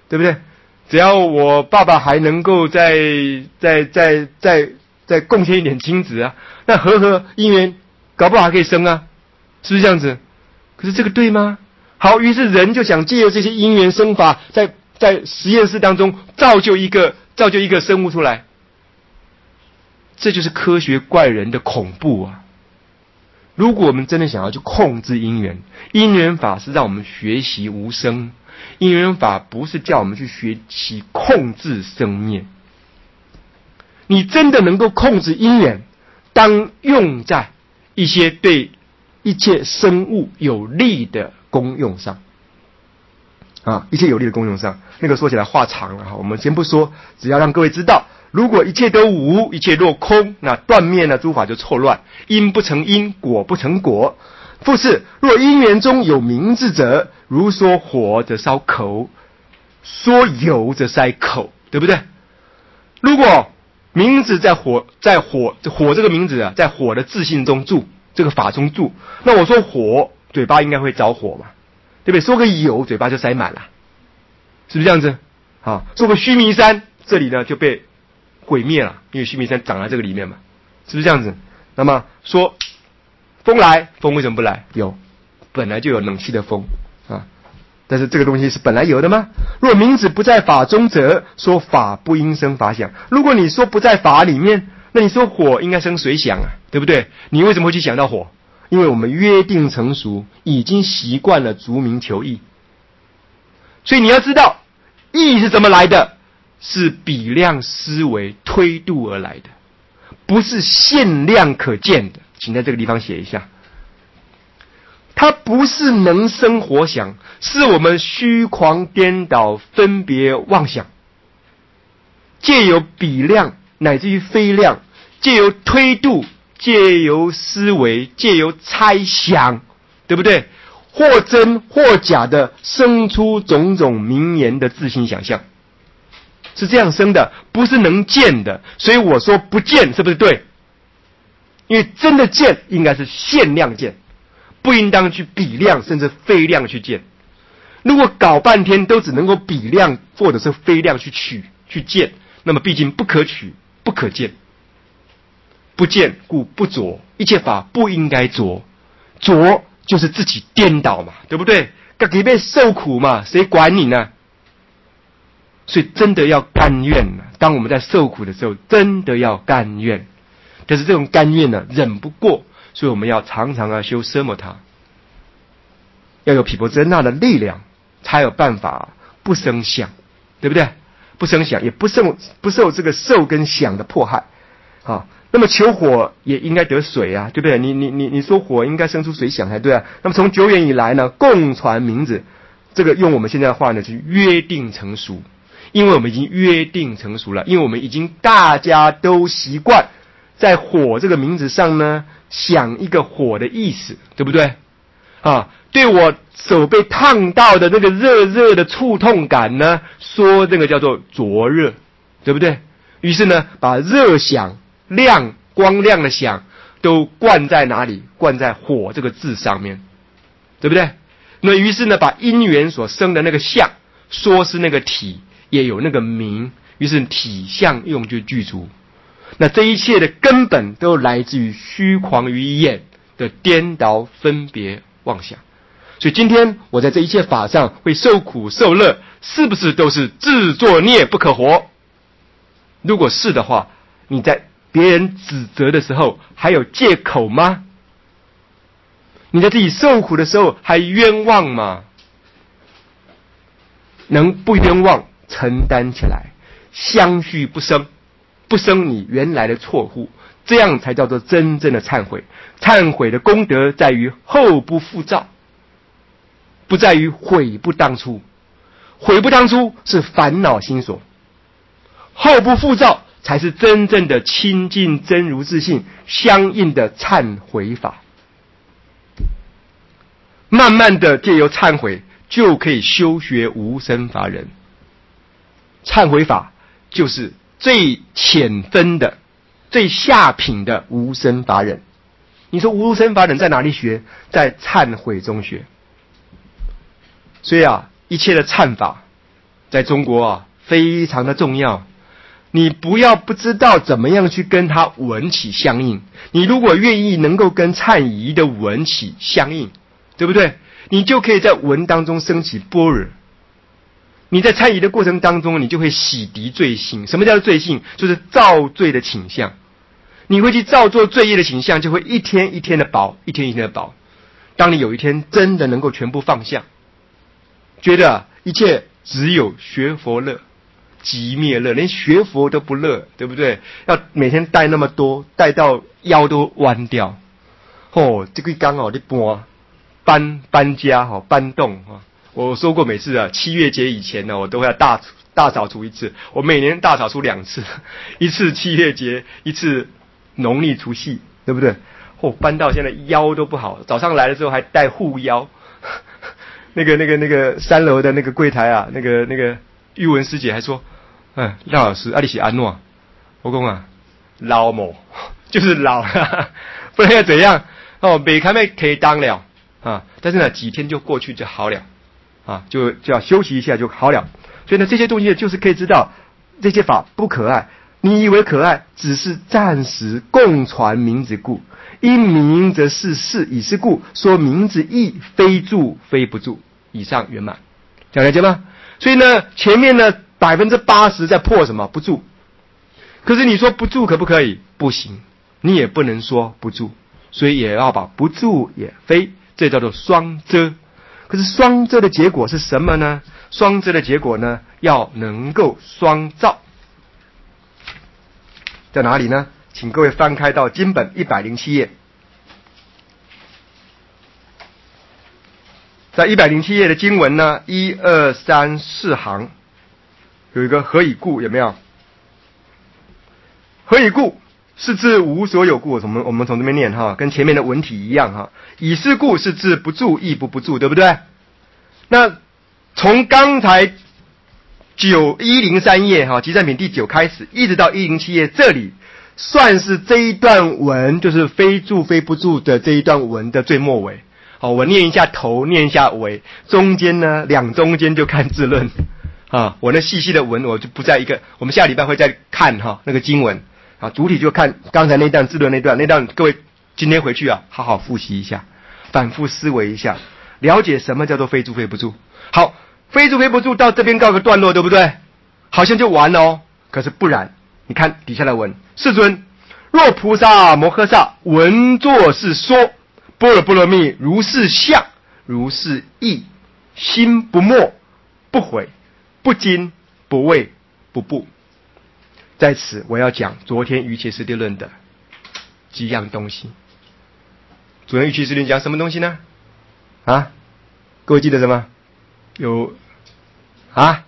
对不对？只要我爸爸还能够再再再再再贡献一点精子啊，那和和姻缘搞不好还可以生啊，是不是这样子？可是这个对吗？好，于是人就想借由这些因缘生法，在在实验室当中造就一个造就一个生物出来。这就是科学怪人的恐怖啊！如果我们真的想要去控制因缘，因缘法是让我们学习无生，因缘法不是叫我们去学习控制生灭。你真的能够控制因缘，当用在一些对一切生物有利的功用上啊，一切有利的功用上。那个说起来话长了哈，我们先不说，只要让各位知道，如果一切都无，一切若空，那断灭呢，诸法就错乱，因不成因，果不成果。复次，若因缘中有名字者，如说火则烧口，说油则塞口，对不对？如果名字在火，在火，火这个名字啊，在火的自性中住，这个法中住，那我说火，嘴巴应该会着火嘛，对不对？说个油，嘴巴就塞满了，是不是这样子？好，说个须弥山，这里呢就被毁灭了，因为须弥山长在这个里面嘛，是不是这样子？那么说风来，风为什么不来？有，本来就有冷气的风啊，但是这个东西是本来有的吗？若名字不在法中者，说法不应生法想。如果你说不在法里面，那你说火应该生水想啊，对不对？你为什么会去想到火？因为我们约定成熟，已经习惯了逐名求义。所以你要知道，义是怎么来的？是比量思维推度而来的，不是限量可见的。请在这个地方写一下，它不是能生活想，是我们虚狂颠倒分别妄想，借由比量乃至于非量，借由推度，借由思维，借由猜想，对不对？或真或假的生出种种名言的自性想象，是这样生的，不是能见的。所以我说不见是不是对？因为真的见应该是限量见，不应当去比量甚至非量去见。如果搞半天都只能够比量或者是非量去取去见，那么毕竟不可取不可见。不见故不着，一切法不应该着，着就是自己颠倒嘛，对不对？自己被受苦嘛，谁管你呢？所以真的要甘愿啊！当我们在受苦的时候，真的要甘愿。但是这种甘愿呢，忍不过，所以我们要常常啊修奢摩他，要有毗婆遮那的力量，才有办法不生想，对不对？不生想，也不受不受这个受跟想的迫害啊。那么求火也应该得水啊，对不对？你你你你说火应该生出水响才对啊。那么从久远以来呢，共传名字，这个用我们现在的话呢，是约定成熟。因为我们已经约定成熟了，因为我们已经大家都习惯在火这个名字上呢想一个火的意思，对不对？啊，对我手被烫到的那个热热的触痛感呢，说那个叫做灼热，对不对？于是呢，把热想、亮、光亮的想都灌在哪里？灌在火这个字上面，对不对？那于是呢，把因缘所生的那个相，说是那个体。也有那个名，于是体相用就具足。那这一切的根本都来自于虚狂于眼的颠倒分别妄想。所以今天我在这一切法上会受苦受乐，是不是都是自作孽不可活？如果是的话，你在别人指责的时候还有借口吗？你在自己受苦的时候还冤枉吗？能不冤枉承担起来，相续不生，不生你原来的错误，这样才叫做真正的忏悔。忏悔的功德在于后不复造，不在于悔不当初。悔不当初是烦恼心所，后不复造才是真正的亲近真如自性相应的忏悔法。慢慢的借由忏悔，就可以修学无生法忍。忏悔法就是最浅分的、最下品的无生法忍。你说无生法忍在哪里学？在忏悔中学。所以啊，一切的忏法在中国啊，非常的重要。你不要不知道怎么样去跟它文起相应。你如果愿意能够跟忏仪的文起相应，对不对？你就可以在文当中升起般若。你在忏仪的过程当中，你就会洗涤罪性。什么叫做罪性？就是造罪的倾向。你会去造作罪业的倾向，就会一天一天的薄，一天一天的薄。当你有一天真的能够全部放下，觉得、啊、一切只有学佛乐，即灭乐，连学佛都不乐，对不对？要每天带那么多，带到腰都弯掉。哦，这个刚好你搬搬搬家哈，搬动哈。我说过，每次啊七月节以前呢，我都会要大大扫除一次。我每年大扫除两次，一次七月节，一次农历除夕，对不对？哦，搬到现在腰都不好，早上来的时候还带护腰。那个、那个、那个三楼的那个柜台啊，那个、那个玉文师姐还说：“嗯，廖老师，啊你是安诺？”我讲啊，老某就是老，呵呵不然要怎样？哦，每开麦可以当了啊，但是呢，几天就过去就好了啊，就就要休息一下就好了。所以呢，这些东西就是可以知道，这些法不可爱。你以为可爱，只是暂时共传名之故。因名则是事，以是故说名之义，非助非不助。以上圆满，讲了解吗？所以呢，前面呢百分之八十在破什么？不助。可是你说不助可不可以？不行，你也不能说不助，所以也要把不助也非，这叫做双遮。可是双遮的结果是什么呢？双遮的结果呢，要能够双照。在哪里呢？请各位翻开到经本一百零七页，在一百零七页的经文呢，一二三四行有一个何以故，有没有？何以故是指无所有故，我们我们从这边念哈，跟前面的文体一样哈。以是故是指不住亦不不住，对不对？那从刚才九一零三页哈，集赞品第九开始，一直到一零七页这里，算是这一段文就是非住非不住的这一段文的最末尾。好，我念一下头，念一下尾，中间呢两中间就看字论啊。我那细细的文我就不在一个，我们下礼拜会再看哈那个经文啊，主体就看刚才那段字论那段，那段各位今天回去啊好好复习一下，反复思维一下，了解什么叫做非住非不住。好，非住非不住到这边告个段落，对不对？好像就完了哦。可是不然，你看底下的文，世尊，若菩萨摩诃萨闻作是说，般若波罗蜜如是相，如是义，心不没，不悔，不惊，不畏，不怖。在此我要讲昨天瑜伽师地论的几样东西。昨天瑜伽师地论讲什么东西呢？啊，各位记得什么？有啊，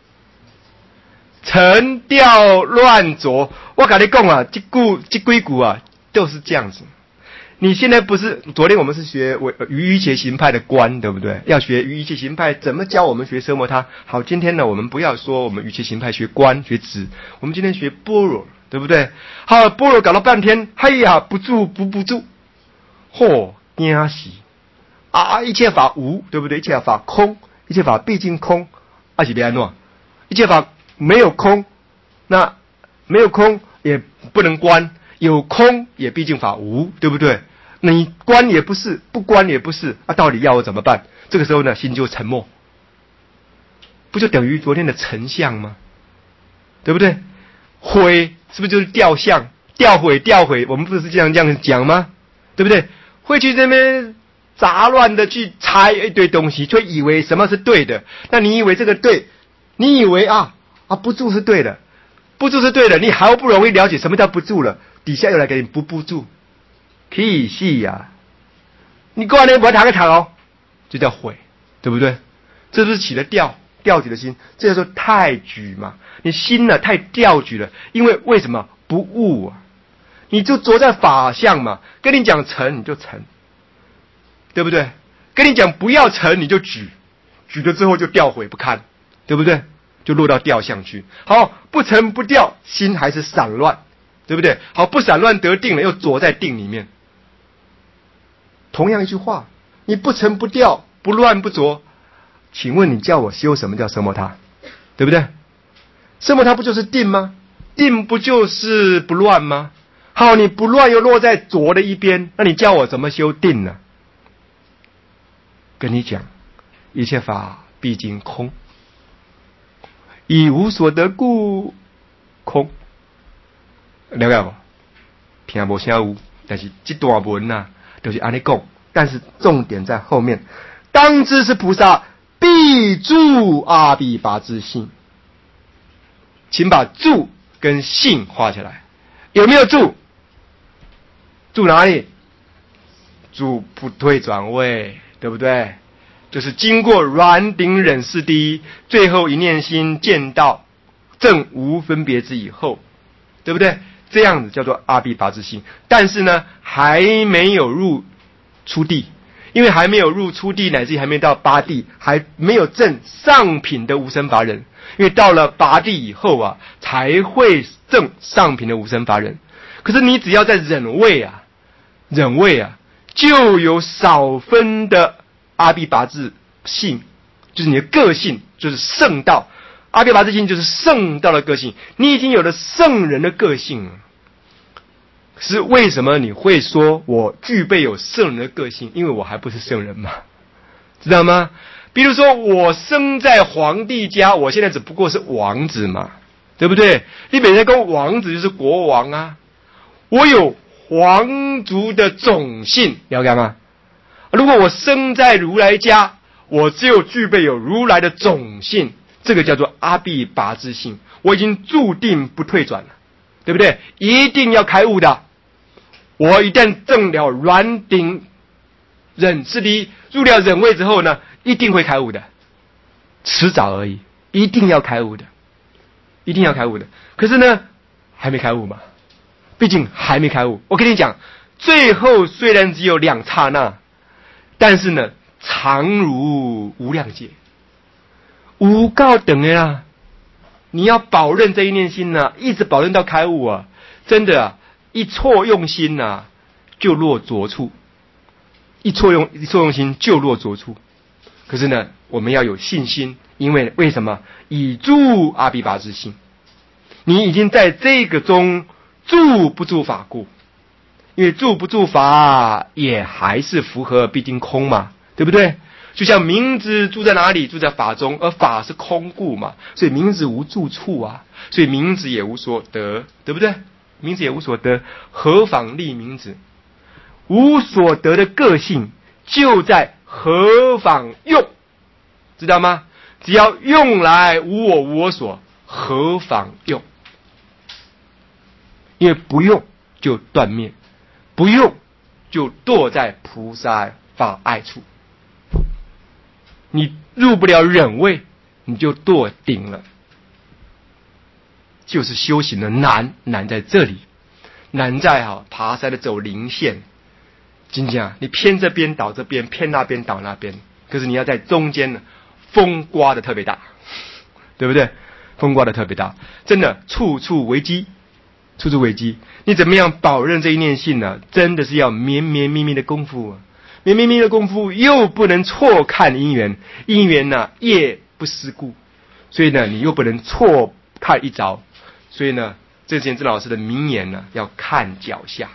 沉掉乱着。我跟你讲啊，这句这几句啊都是这样子。你现在不是昨天我们是学瑜伽行派的观，对不对？要学瑜伽行派怎么教我们学奢摩他。好，今天呢我们不要说我们瑜伽行派学观学止，我们今天学般若，对不对？好，般若搞了半天，哎呀，不住不不住，嚯，惊死啊！一切法无，对不对？一切法空，一切法毕竟空，而且别弄，一切法没有空，那没有空也不能观，有空也毕竟法无，对不对？你观也不是，不观也不是，啊，到底要我怎么办？这个时候呢，心就沉默，不就等于昨天的沉相吗？对不对？灰是不是就是掉相？掉毁掉毁，我们不是这样这样讲吗？对不对？会去这边杂乱的去猜一堆东西，就以为什么是对的。那你以为这个对，你以为啊啊不住是对的，不住是对的，你好不容易了解什么叫不住了，底下又来给你不不住，屁戏呀！你过来不要谈个谈哦，就叫毁，对不对？这就是起了调调举的心，这叫做太举嘛。你心呢太调举了，因为为什么不悟啊？你就着在法相嘛，跟你讲成你就成，对不对？跟你讲不要成你就举，举了之后就掉毁不堪，对不对？就落到调相去。好，不成不掉，心还是散乱，对不对？好，不散乱得定了，又着在定里面。同样一句话，你不成不掉，不乱不着，请问你叫我修什么叫奢摩他？ 对不对？什么它不就是定吗？定不就是不乱吗？好，你不乱又落在浊的一边，那你叫我怎么修定呢？跟你讲，一切法毕竟空，以无所得故空。了解不？听无啥有，但是这段文啊，就是安尼讲。但是重点在后面，当知是菩萨必住阿鞞跋致性。请把住跟性画起来，有没有住？住哪里？住不退转位，对不对？就是经过软顶忍四谛，最后一念心见到正无分别之以后，对不对？这样子叫做阿鞞跋致性。但是呢，还没有入初地，因为还没有入初地，乃至于还没到八地，还没有证上品的无生法忍。因为到了八地以后啊，才会证上品的无生法忍。可是你只要在忍位啊，忍位啊，就有少分的阿鞞跋致性，就是你的个性，就是圣道。阿鞞跋致性就是圣道的个性，你已经有了圣人的个性了。可是为什么你会说我具备有圣人的个性？因为我还不是圣人嘛，知道吗？比如说我生在皇帝家，我现在只不过是王子嘛，对不对？你本身跟王子就是国王啊，我有皇族的种姓，了解吗？如果我生在如来家，我只有具备有如来的种姓，这个叫做阿鞞跋致性，我已经注定不退转了，对不对？一定要开悟的。我一旦证了软顶忍四谛，入了忍位之后呢，一定会开悟的，迟早而已，一定要开悟的，一定要开悟的。可是呢，还没开悟嘛，毕竟还没开悟。我跟你讲，最后虽然只有两刹那，但是呢，常如无量劫，无告等的啦。你要保任这一念心呢、啊，一直保任到开悟啊，真的啊，一错用心呐、啊，就落浊处。一错用一错用心就落浊处。可是呢，我们要有信心，因为为什么？以住阿鞞跋致性，你已经在这个中住不住法故，因为住不住法也还是符合毕竟空嘛，对不对？就像明子住在哪里？住在法中，而法是空故嘛，所以明子无住处啊，所以明子也无所得，对不对？明子也无所得，何妨立明子？无所得的个性就在何妨用，知道吗？只要用来无我无我所，何妨用？因为不用就断灭，不用就堕在菩萨法爱处。你入不了忍位，你就堕顶了。就是修行的难，难在这里，难在哈、啊、爬山的走零线。真的，你偏这边倒这边，偏那边倒那边，可是你要在中间呢，风刮的特别大，对不对？风刮的特别大，真的处处危机，处处危机。你怎么样保任这一念性呢？真的是要绵绵密密的功夫啊，绵绵密密的功夫，又不能错看因缘，因缘呢业不思故，所以呢你又不能错看一着，所以呢，这是郑老师的名言呢，要看脚下。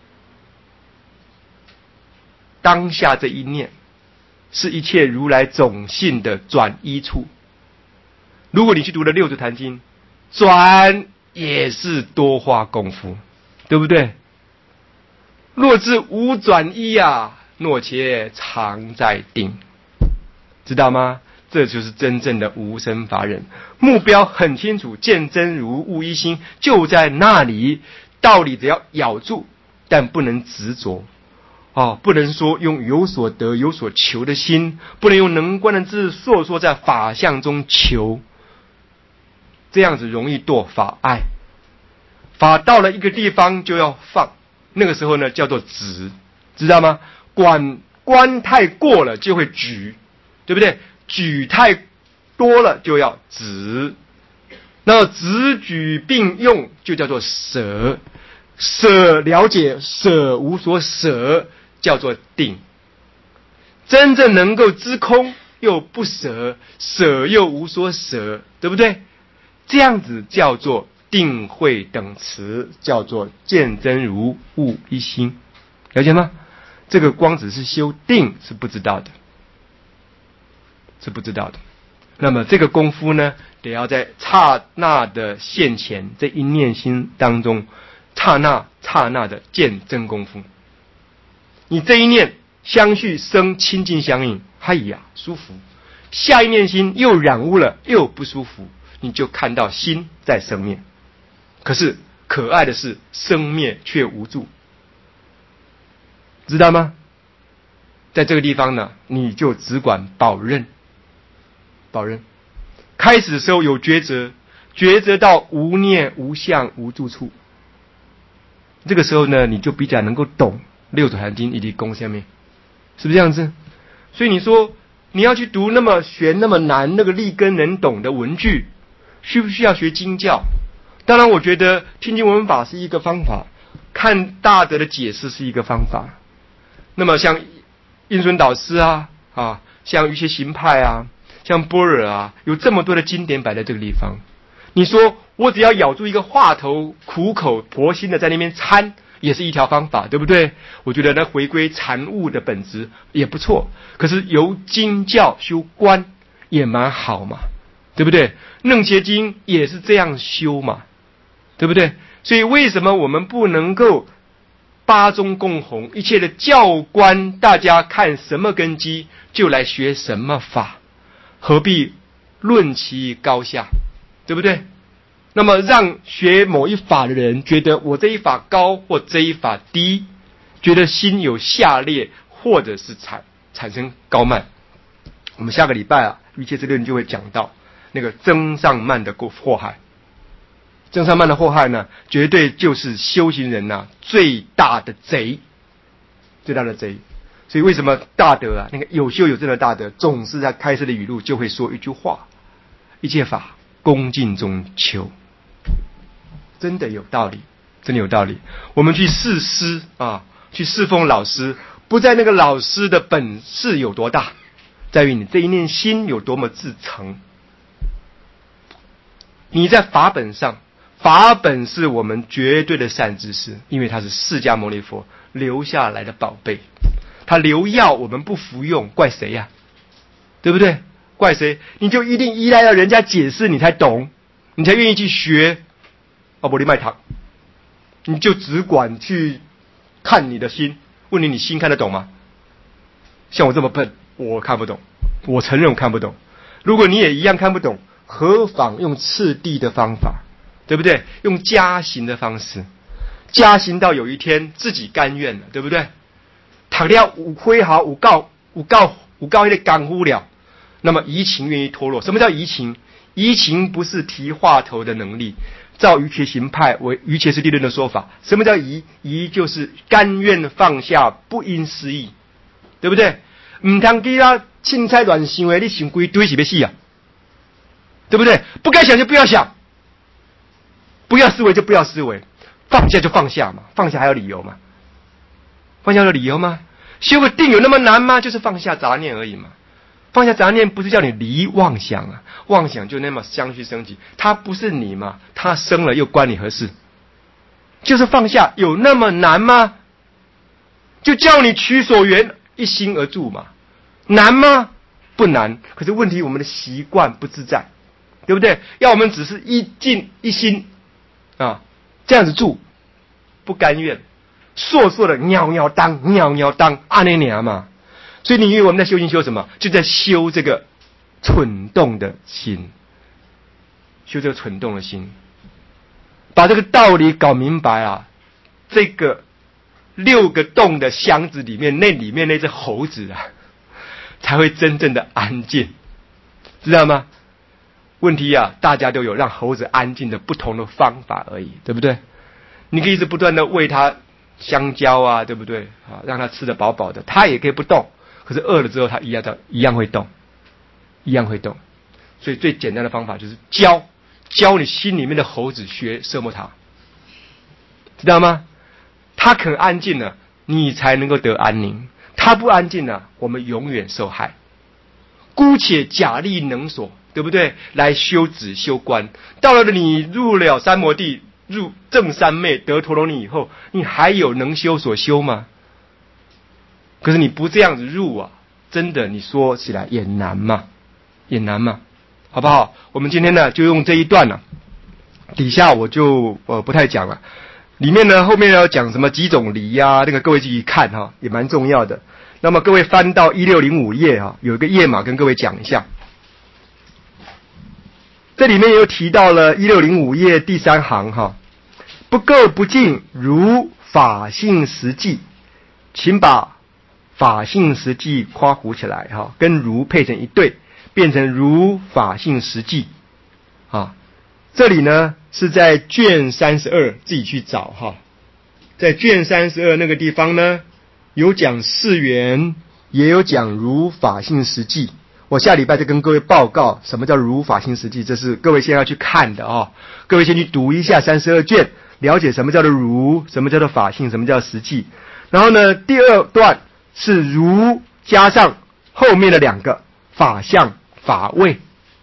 当下这一念是一切如来种性的转依处。如果你去读了六祖坛经，转也是多花功夫，对不对？若知无转依啊，若且常在定，知道吗？这就是真正的无生法忍，目标很清楚，见真如悟一心，就在那里。道理只要咬住，但不能执着。哦，不能说用有所得有所求的心，不能用能观的智烁烁在法相中求，这样子容易堕法爱。法到了一个地方就要放，那个时候呢叫做执，知道吗？管观太过了就会举，对不对？举太多了就要执，那执举并用就叫做舍，舍了解舍无所舍，叫做定。真正能够知空， 又不舍，舍又无所舍，对不对？这样子叫做定慧等持，叫做见真如悟一心，了解吗？这个光只是修定是不知道的，是不知道的。那么这个功夫呢，得要在刹那的现前，这一念心当中，刹那刹那的见真功夫。你这一念相续生清净相应，哎呀舒服，下一念心又染污了，又不舒服，你就看到心在生灭。可是可爱的是生灭却无助，知道吗？在这个地方呢，你就只管保任，保任。开始的时候有抉择，抉择到无念无相无住处，这个时候呢，你就比较能够懂六祖坛经以及功下面，是不是这样子？所以你说你要去读那么玄那么难那个立根能懂的文句，需不需要学经教？当然我觉得听经闻法是一个方法，看大德的解释是一个方法。那么像印顺导师啊啊，像一些行派啊，像般若啊，有这么多的经典摆在这个地方，你说我只要咬住一个话头，苦口婆心的在那边参，也是一条方法，对不对？我觉得呢，回归禅悟的本质也不错。可是由经教修观也蛮好嘛，对不对？楞伽经也是这样修嘛，对不对？所以为什么我们不能够八宗共弘，一切的教观大家看什么根基就来学什么法，何必论其高下，对不对？那么让学某一法的人觉得我这一法高或这一法低，觉得心有下劣，或者是产产生高慢。我们下个礼拜啊，瑜伽之论就会讲到那个增上慢的祸害。增上慢的祸害呢，绝对就是修行人呐、啊、最大的贼，最大的贼。所以为什么大德啊，那个有修有证的大德，总是在开示的语录就会说一句话：一切法恭敬中求。真的有道理，真的有道理。我们去侍师啊，去侍奉老师，不在那个老师的本事有多大，在于你这一念心有多么至诚。你在法本上，法本是我们绝对的善知识，因为它是释迦牟尼佛留下来的宝贝。他留药我们不服用，怪谁呀、啊？对不对？怪谁？你就一定依赖要人家解释你才懂，你才愿意去学。哦，不，你卖糖，你就只管去看你的心。问你，你心看得懂吗？像我这么笨，我看不懂，我承认我看不懂。如果你也一样看不懂，何妨用次第的方法，对不对？用加行的方式，加行到有一天自己甘愿了，对不对？读了有挥毫，有告有告有告一个干乎了，那么移情愿意脱落。什么叫移情？移情不是提话头的能力。照瑜伽行派为瑜伽师地论的说法，什么叫移？移就是甘愿放下，不因私意，对不对？唔通给他凊彩乱想的，你想归堆是要死啊，对不对？不该想就不要想，不要思维就不要思维，放下就放下嘛，放下还有理由嘛？放下有理由吗？修个定有那么难吗？就是放下杂念而已嘛。放下杂念不是叫你离妄想啊，妄想就那么相续升起，它不是你嘛，它生了又关你何事？就是放下，有那么难吗？就叫你取所缘，一心而住嘛，难吗？不难。可是问题我们的习惯不自在，对不对？要我们只是一静一心啊，这样子住，不甘愿，烁烁的袅袅当袅袅当阿那娘嘛。所以你以为我们在修行修什么？就在修这个蠢动的心，修这个蠢动的心，把这个道理搞明白啊！这个六个洞的箱子里面，那里面那只猴子啊，才会真正的安静，知道吗？问题啊，大家都有让猴子安静的不同的方法而已，对不对？你可以一直不断的喂它香蕉啊，对不对？啊，让它吃得饱饱的，它也可以不动。可是饿了之后，它一样的一样会动，一样会动。所以最简单的方法就是教教你心里面的猴子学奢摩他，知道吗？他肯安静了，你才能够得安宁；他不安静了，我们永远受害。 姑且假力能所，对不对？来修止修观。到了你入了三摩地，入正三昧，得陀罗尼以后，你还有能修所修吗？可是你不这样子入啊，真的你说起来也难嘛，也难嘛，好不好？我们今天呢就用这一段了、啊，底下我就呃不太讲了。里面呢后面要讲什么几种离啊，那个各位自己看哈、啊，也蛮重要的。那么各位翻到一六零五页啊，有一个页码跟各位讲一下。这里面又提到了一六零五页第三行哈、啊，不垢不净如法性实际，请把法性实际括弧起来哈，跟如配成一对，变成如法性实际啊。这里呢是在卷三十二，自己去找哈。在卷三十二那个地方呢，有讲四缘，也有讲如法性实际。我下礼拜再跟各位报告什么叫如法性实际，这是各位先要去看的哦。各位先去读一下三十二卷，了解什么叫做如，什么叫做法性，什么叫实际。然后呢，第二段是如加上后面的两个法相法位，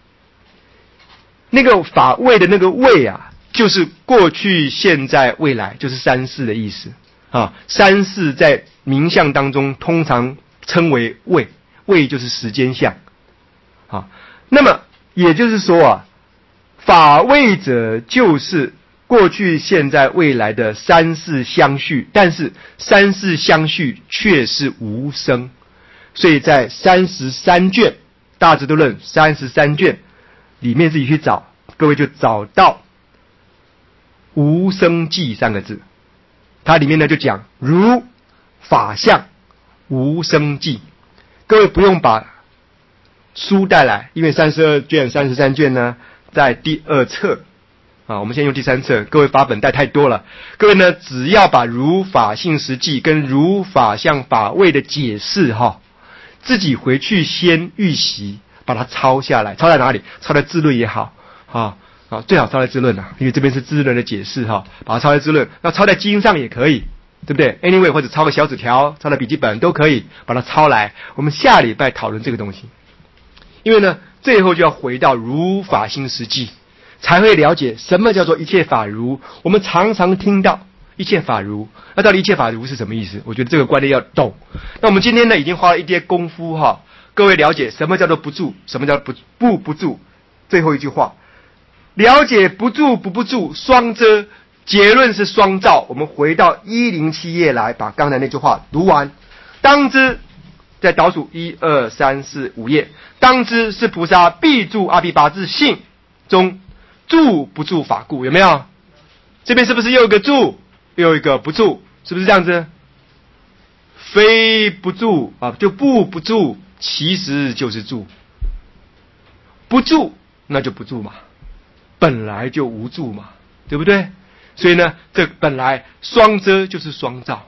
那个法位的那个位啊，就是过去现在未来，就是三世的意思啊。三世在名相当中通常称为位，位就是时间相啊。那么也就是说啊，法位者就是过去现在未来的三世相续，但是三世相续却是无生，所以在三十三卷大智度论三十三卷里面自己去找，各位就找到无生寂三个字，它里面呢就讲如法相无生寂。各位不用把书带来，因为三十二卷三十三卷呢在第二册啊，我们先用第三册，各位法本带太多了。各位呢，只要把如法性实际跟如法相法位的解释哈，自己回去先预习，把它抄下来。抄在哪里？抄在智论也好啊啊，最好抄在智论啊，因为这边是智论的解释哈，把它抄在智论。那抄在经上也可以，对不对 ？Anyway， 或者抄个小纸条，抄在笔记本都可以，把它抄来。我们下礼拜讨论这个东西，因为呢，最后就要回到如法性实际。才会了解什么叫做一切法如。我们常常听到一切法如，那到底一切法如是什么意思？我觉得这个观念要懂。那我们今天呢，已经花了一些功夫哈，各位了解什么叫做不住，什么叫不不不住。最后一句话，了解不住不不住双遮，结论是双照。我们回到一零七页来，把刚才那句话读完。当知在倒数一二三四五页，当知是菩萨必住阿毗跋致性中住不住法故，有没有？这边是不是又一个住，又一个不住？是不是这样子？非不住啊，就不不住，其实就是住。不住那就不住嘛，本来就无住嘛，对不对？所以呢，这本来双遮就是双照，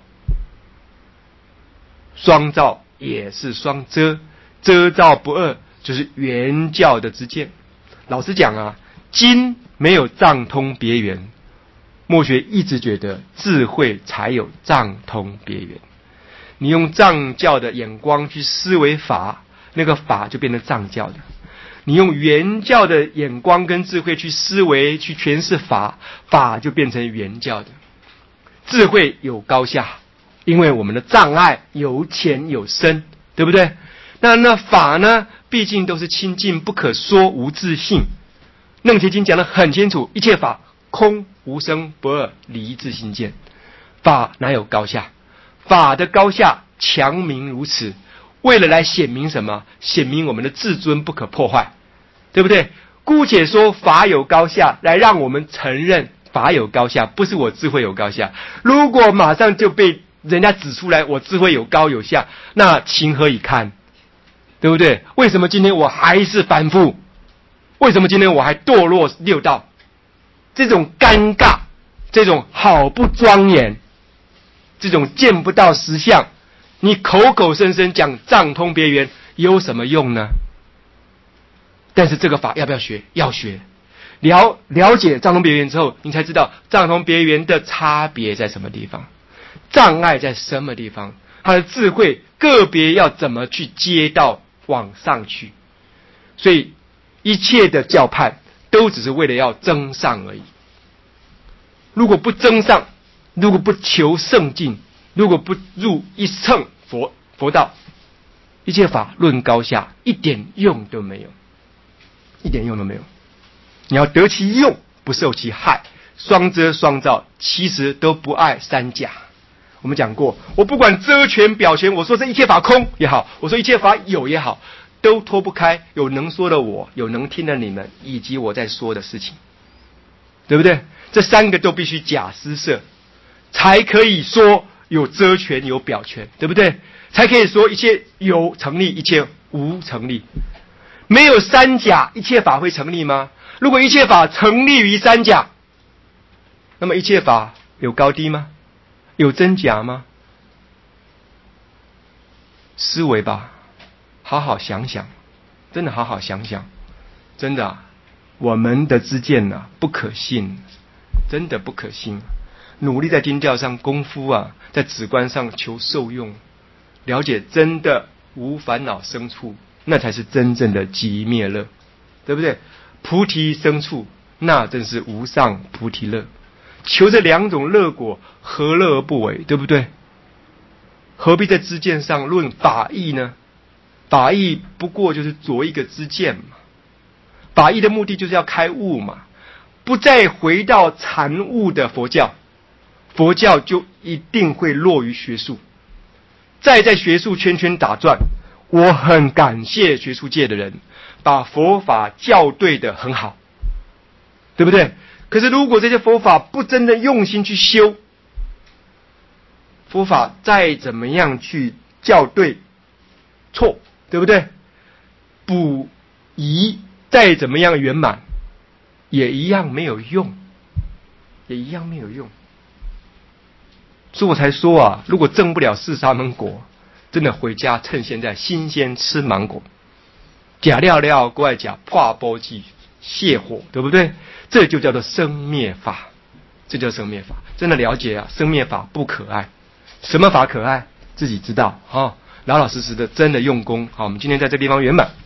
双照也是双遮，遮照不二，就是圆教的之见。老实讲啊，经没有藏通别圆，墨学一直觉得智慧才有藏通别圆。你用藏教的眼光去思维法，那个法就变成藏教的；你用圆教的眼光跟智慧去思维去诠释法，法就变成圆教的。智慧有高下，因为我们的障碍有浅有深，对不对？那那法呢，毕竟都是清净不可说无自性。楞伽经讲得很清楚，一切法空无生不二，离自性见。法哪有高下？法的高下强明如此，为了来显明什么？显明我们的自尊不可破坏，对不对？姑且说法有高下，来让我们承认法有高下，不是我智慧有高下。如果马上就被人家指出来我智慧有高有下，那情何以堪？对不对？为什么今天我还是凡夫？为什么今天我还堕落六道？这种尴尬，这种好不庄严，这种见不到实相，你口口声声讲藏通别圆有什么用呢？但是这个法要不要学？要学。了了解藏通别圆之后，你才知道藏通别圆的差别在什么地方，障碍在什么地方，它的智慧个别要怎么去接到往上去。 所以一切的教派都只是为了要增上而已。如果不增上，如果不求圣境，如果不入一乘佛佛道，一切法论高下，一点用都没有，一点用都没有。你要得其用，不受其害，双遮双照，其实都不碍三假。我们讲过，我不管遮权表权，我说这一切法空也好，我说一切法有也好，都脱不开有能说的我，有能听的你们，以及我在说的事情，对不对？这三个都必须假施设，才可以说有遮权有表权，对不对？才可以说一切有成立，一切无成立。没有三假，一切法会成立吗？如果一切法成立于三假，那么一切法有高低吗？有真假吗？思维吧，好好想想，真的好好想想，真的、啊，我们的知见呢、啊、不可信，真的不可信。努力在经教上功夫啊，在止观上求受用，了解真的无烦恼生处，那才是真正的寂灭乐，对不对？菩提生处，那正是无上菩提乐。求这两种乐果，何乐而不为？对不对？何必在知见上论法义呢？法义不过就是着一个知见嘛。法义的目的就是要开悟嘛，不再回到禅悟的佛教，佛教就一定会落于学术，再在学术圈圈打转。我很感谢学术界的人，把佛法校对得很好，对不对？可是如果这些佛法不真的用心去修，佛法再怎么样去校对错，对不对？补遗再怎么样圆满，也一样没有用，也一样没有用。所以我才说啊，如果证不了四沙门果，真的回家趁现在新鲜吃芒果，假料料国外讲破波剂泻火，对不对？这就叫做生灭法，这叫生灭法。真的了解啊，生灭法不可爱，什么法可爱？自己知道哈、哦，老老实实的真的用功。好，我们今天在这个地方圆满。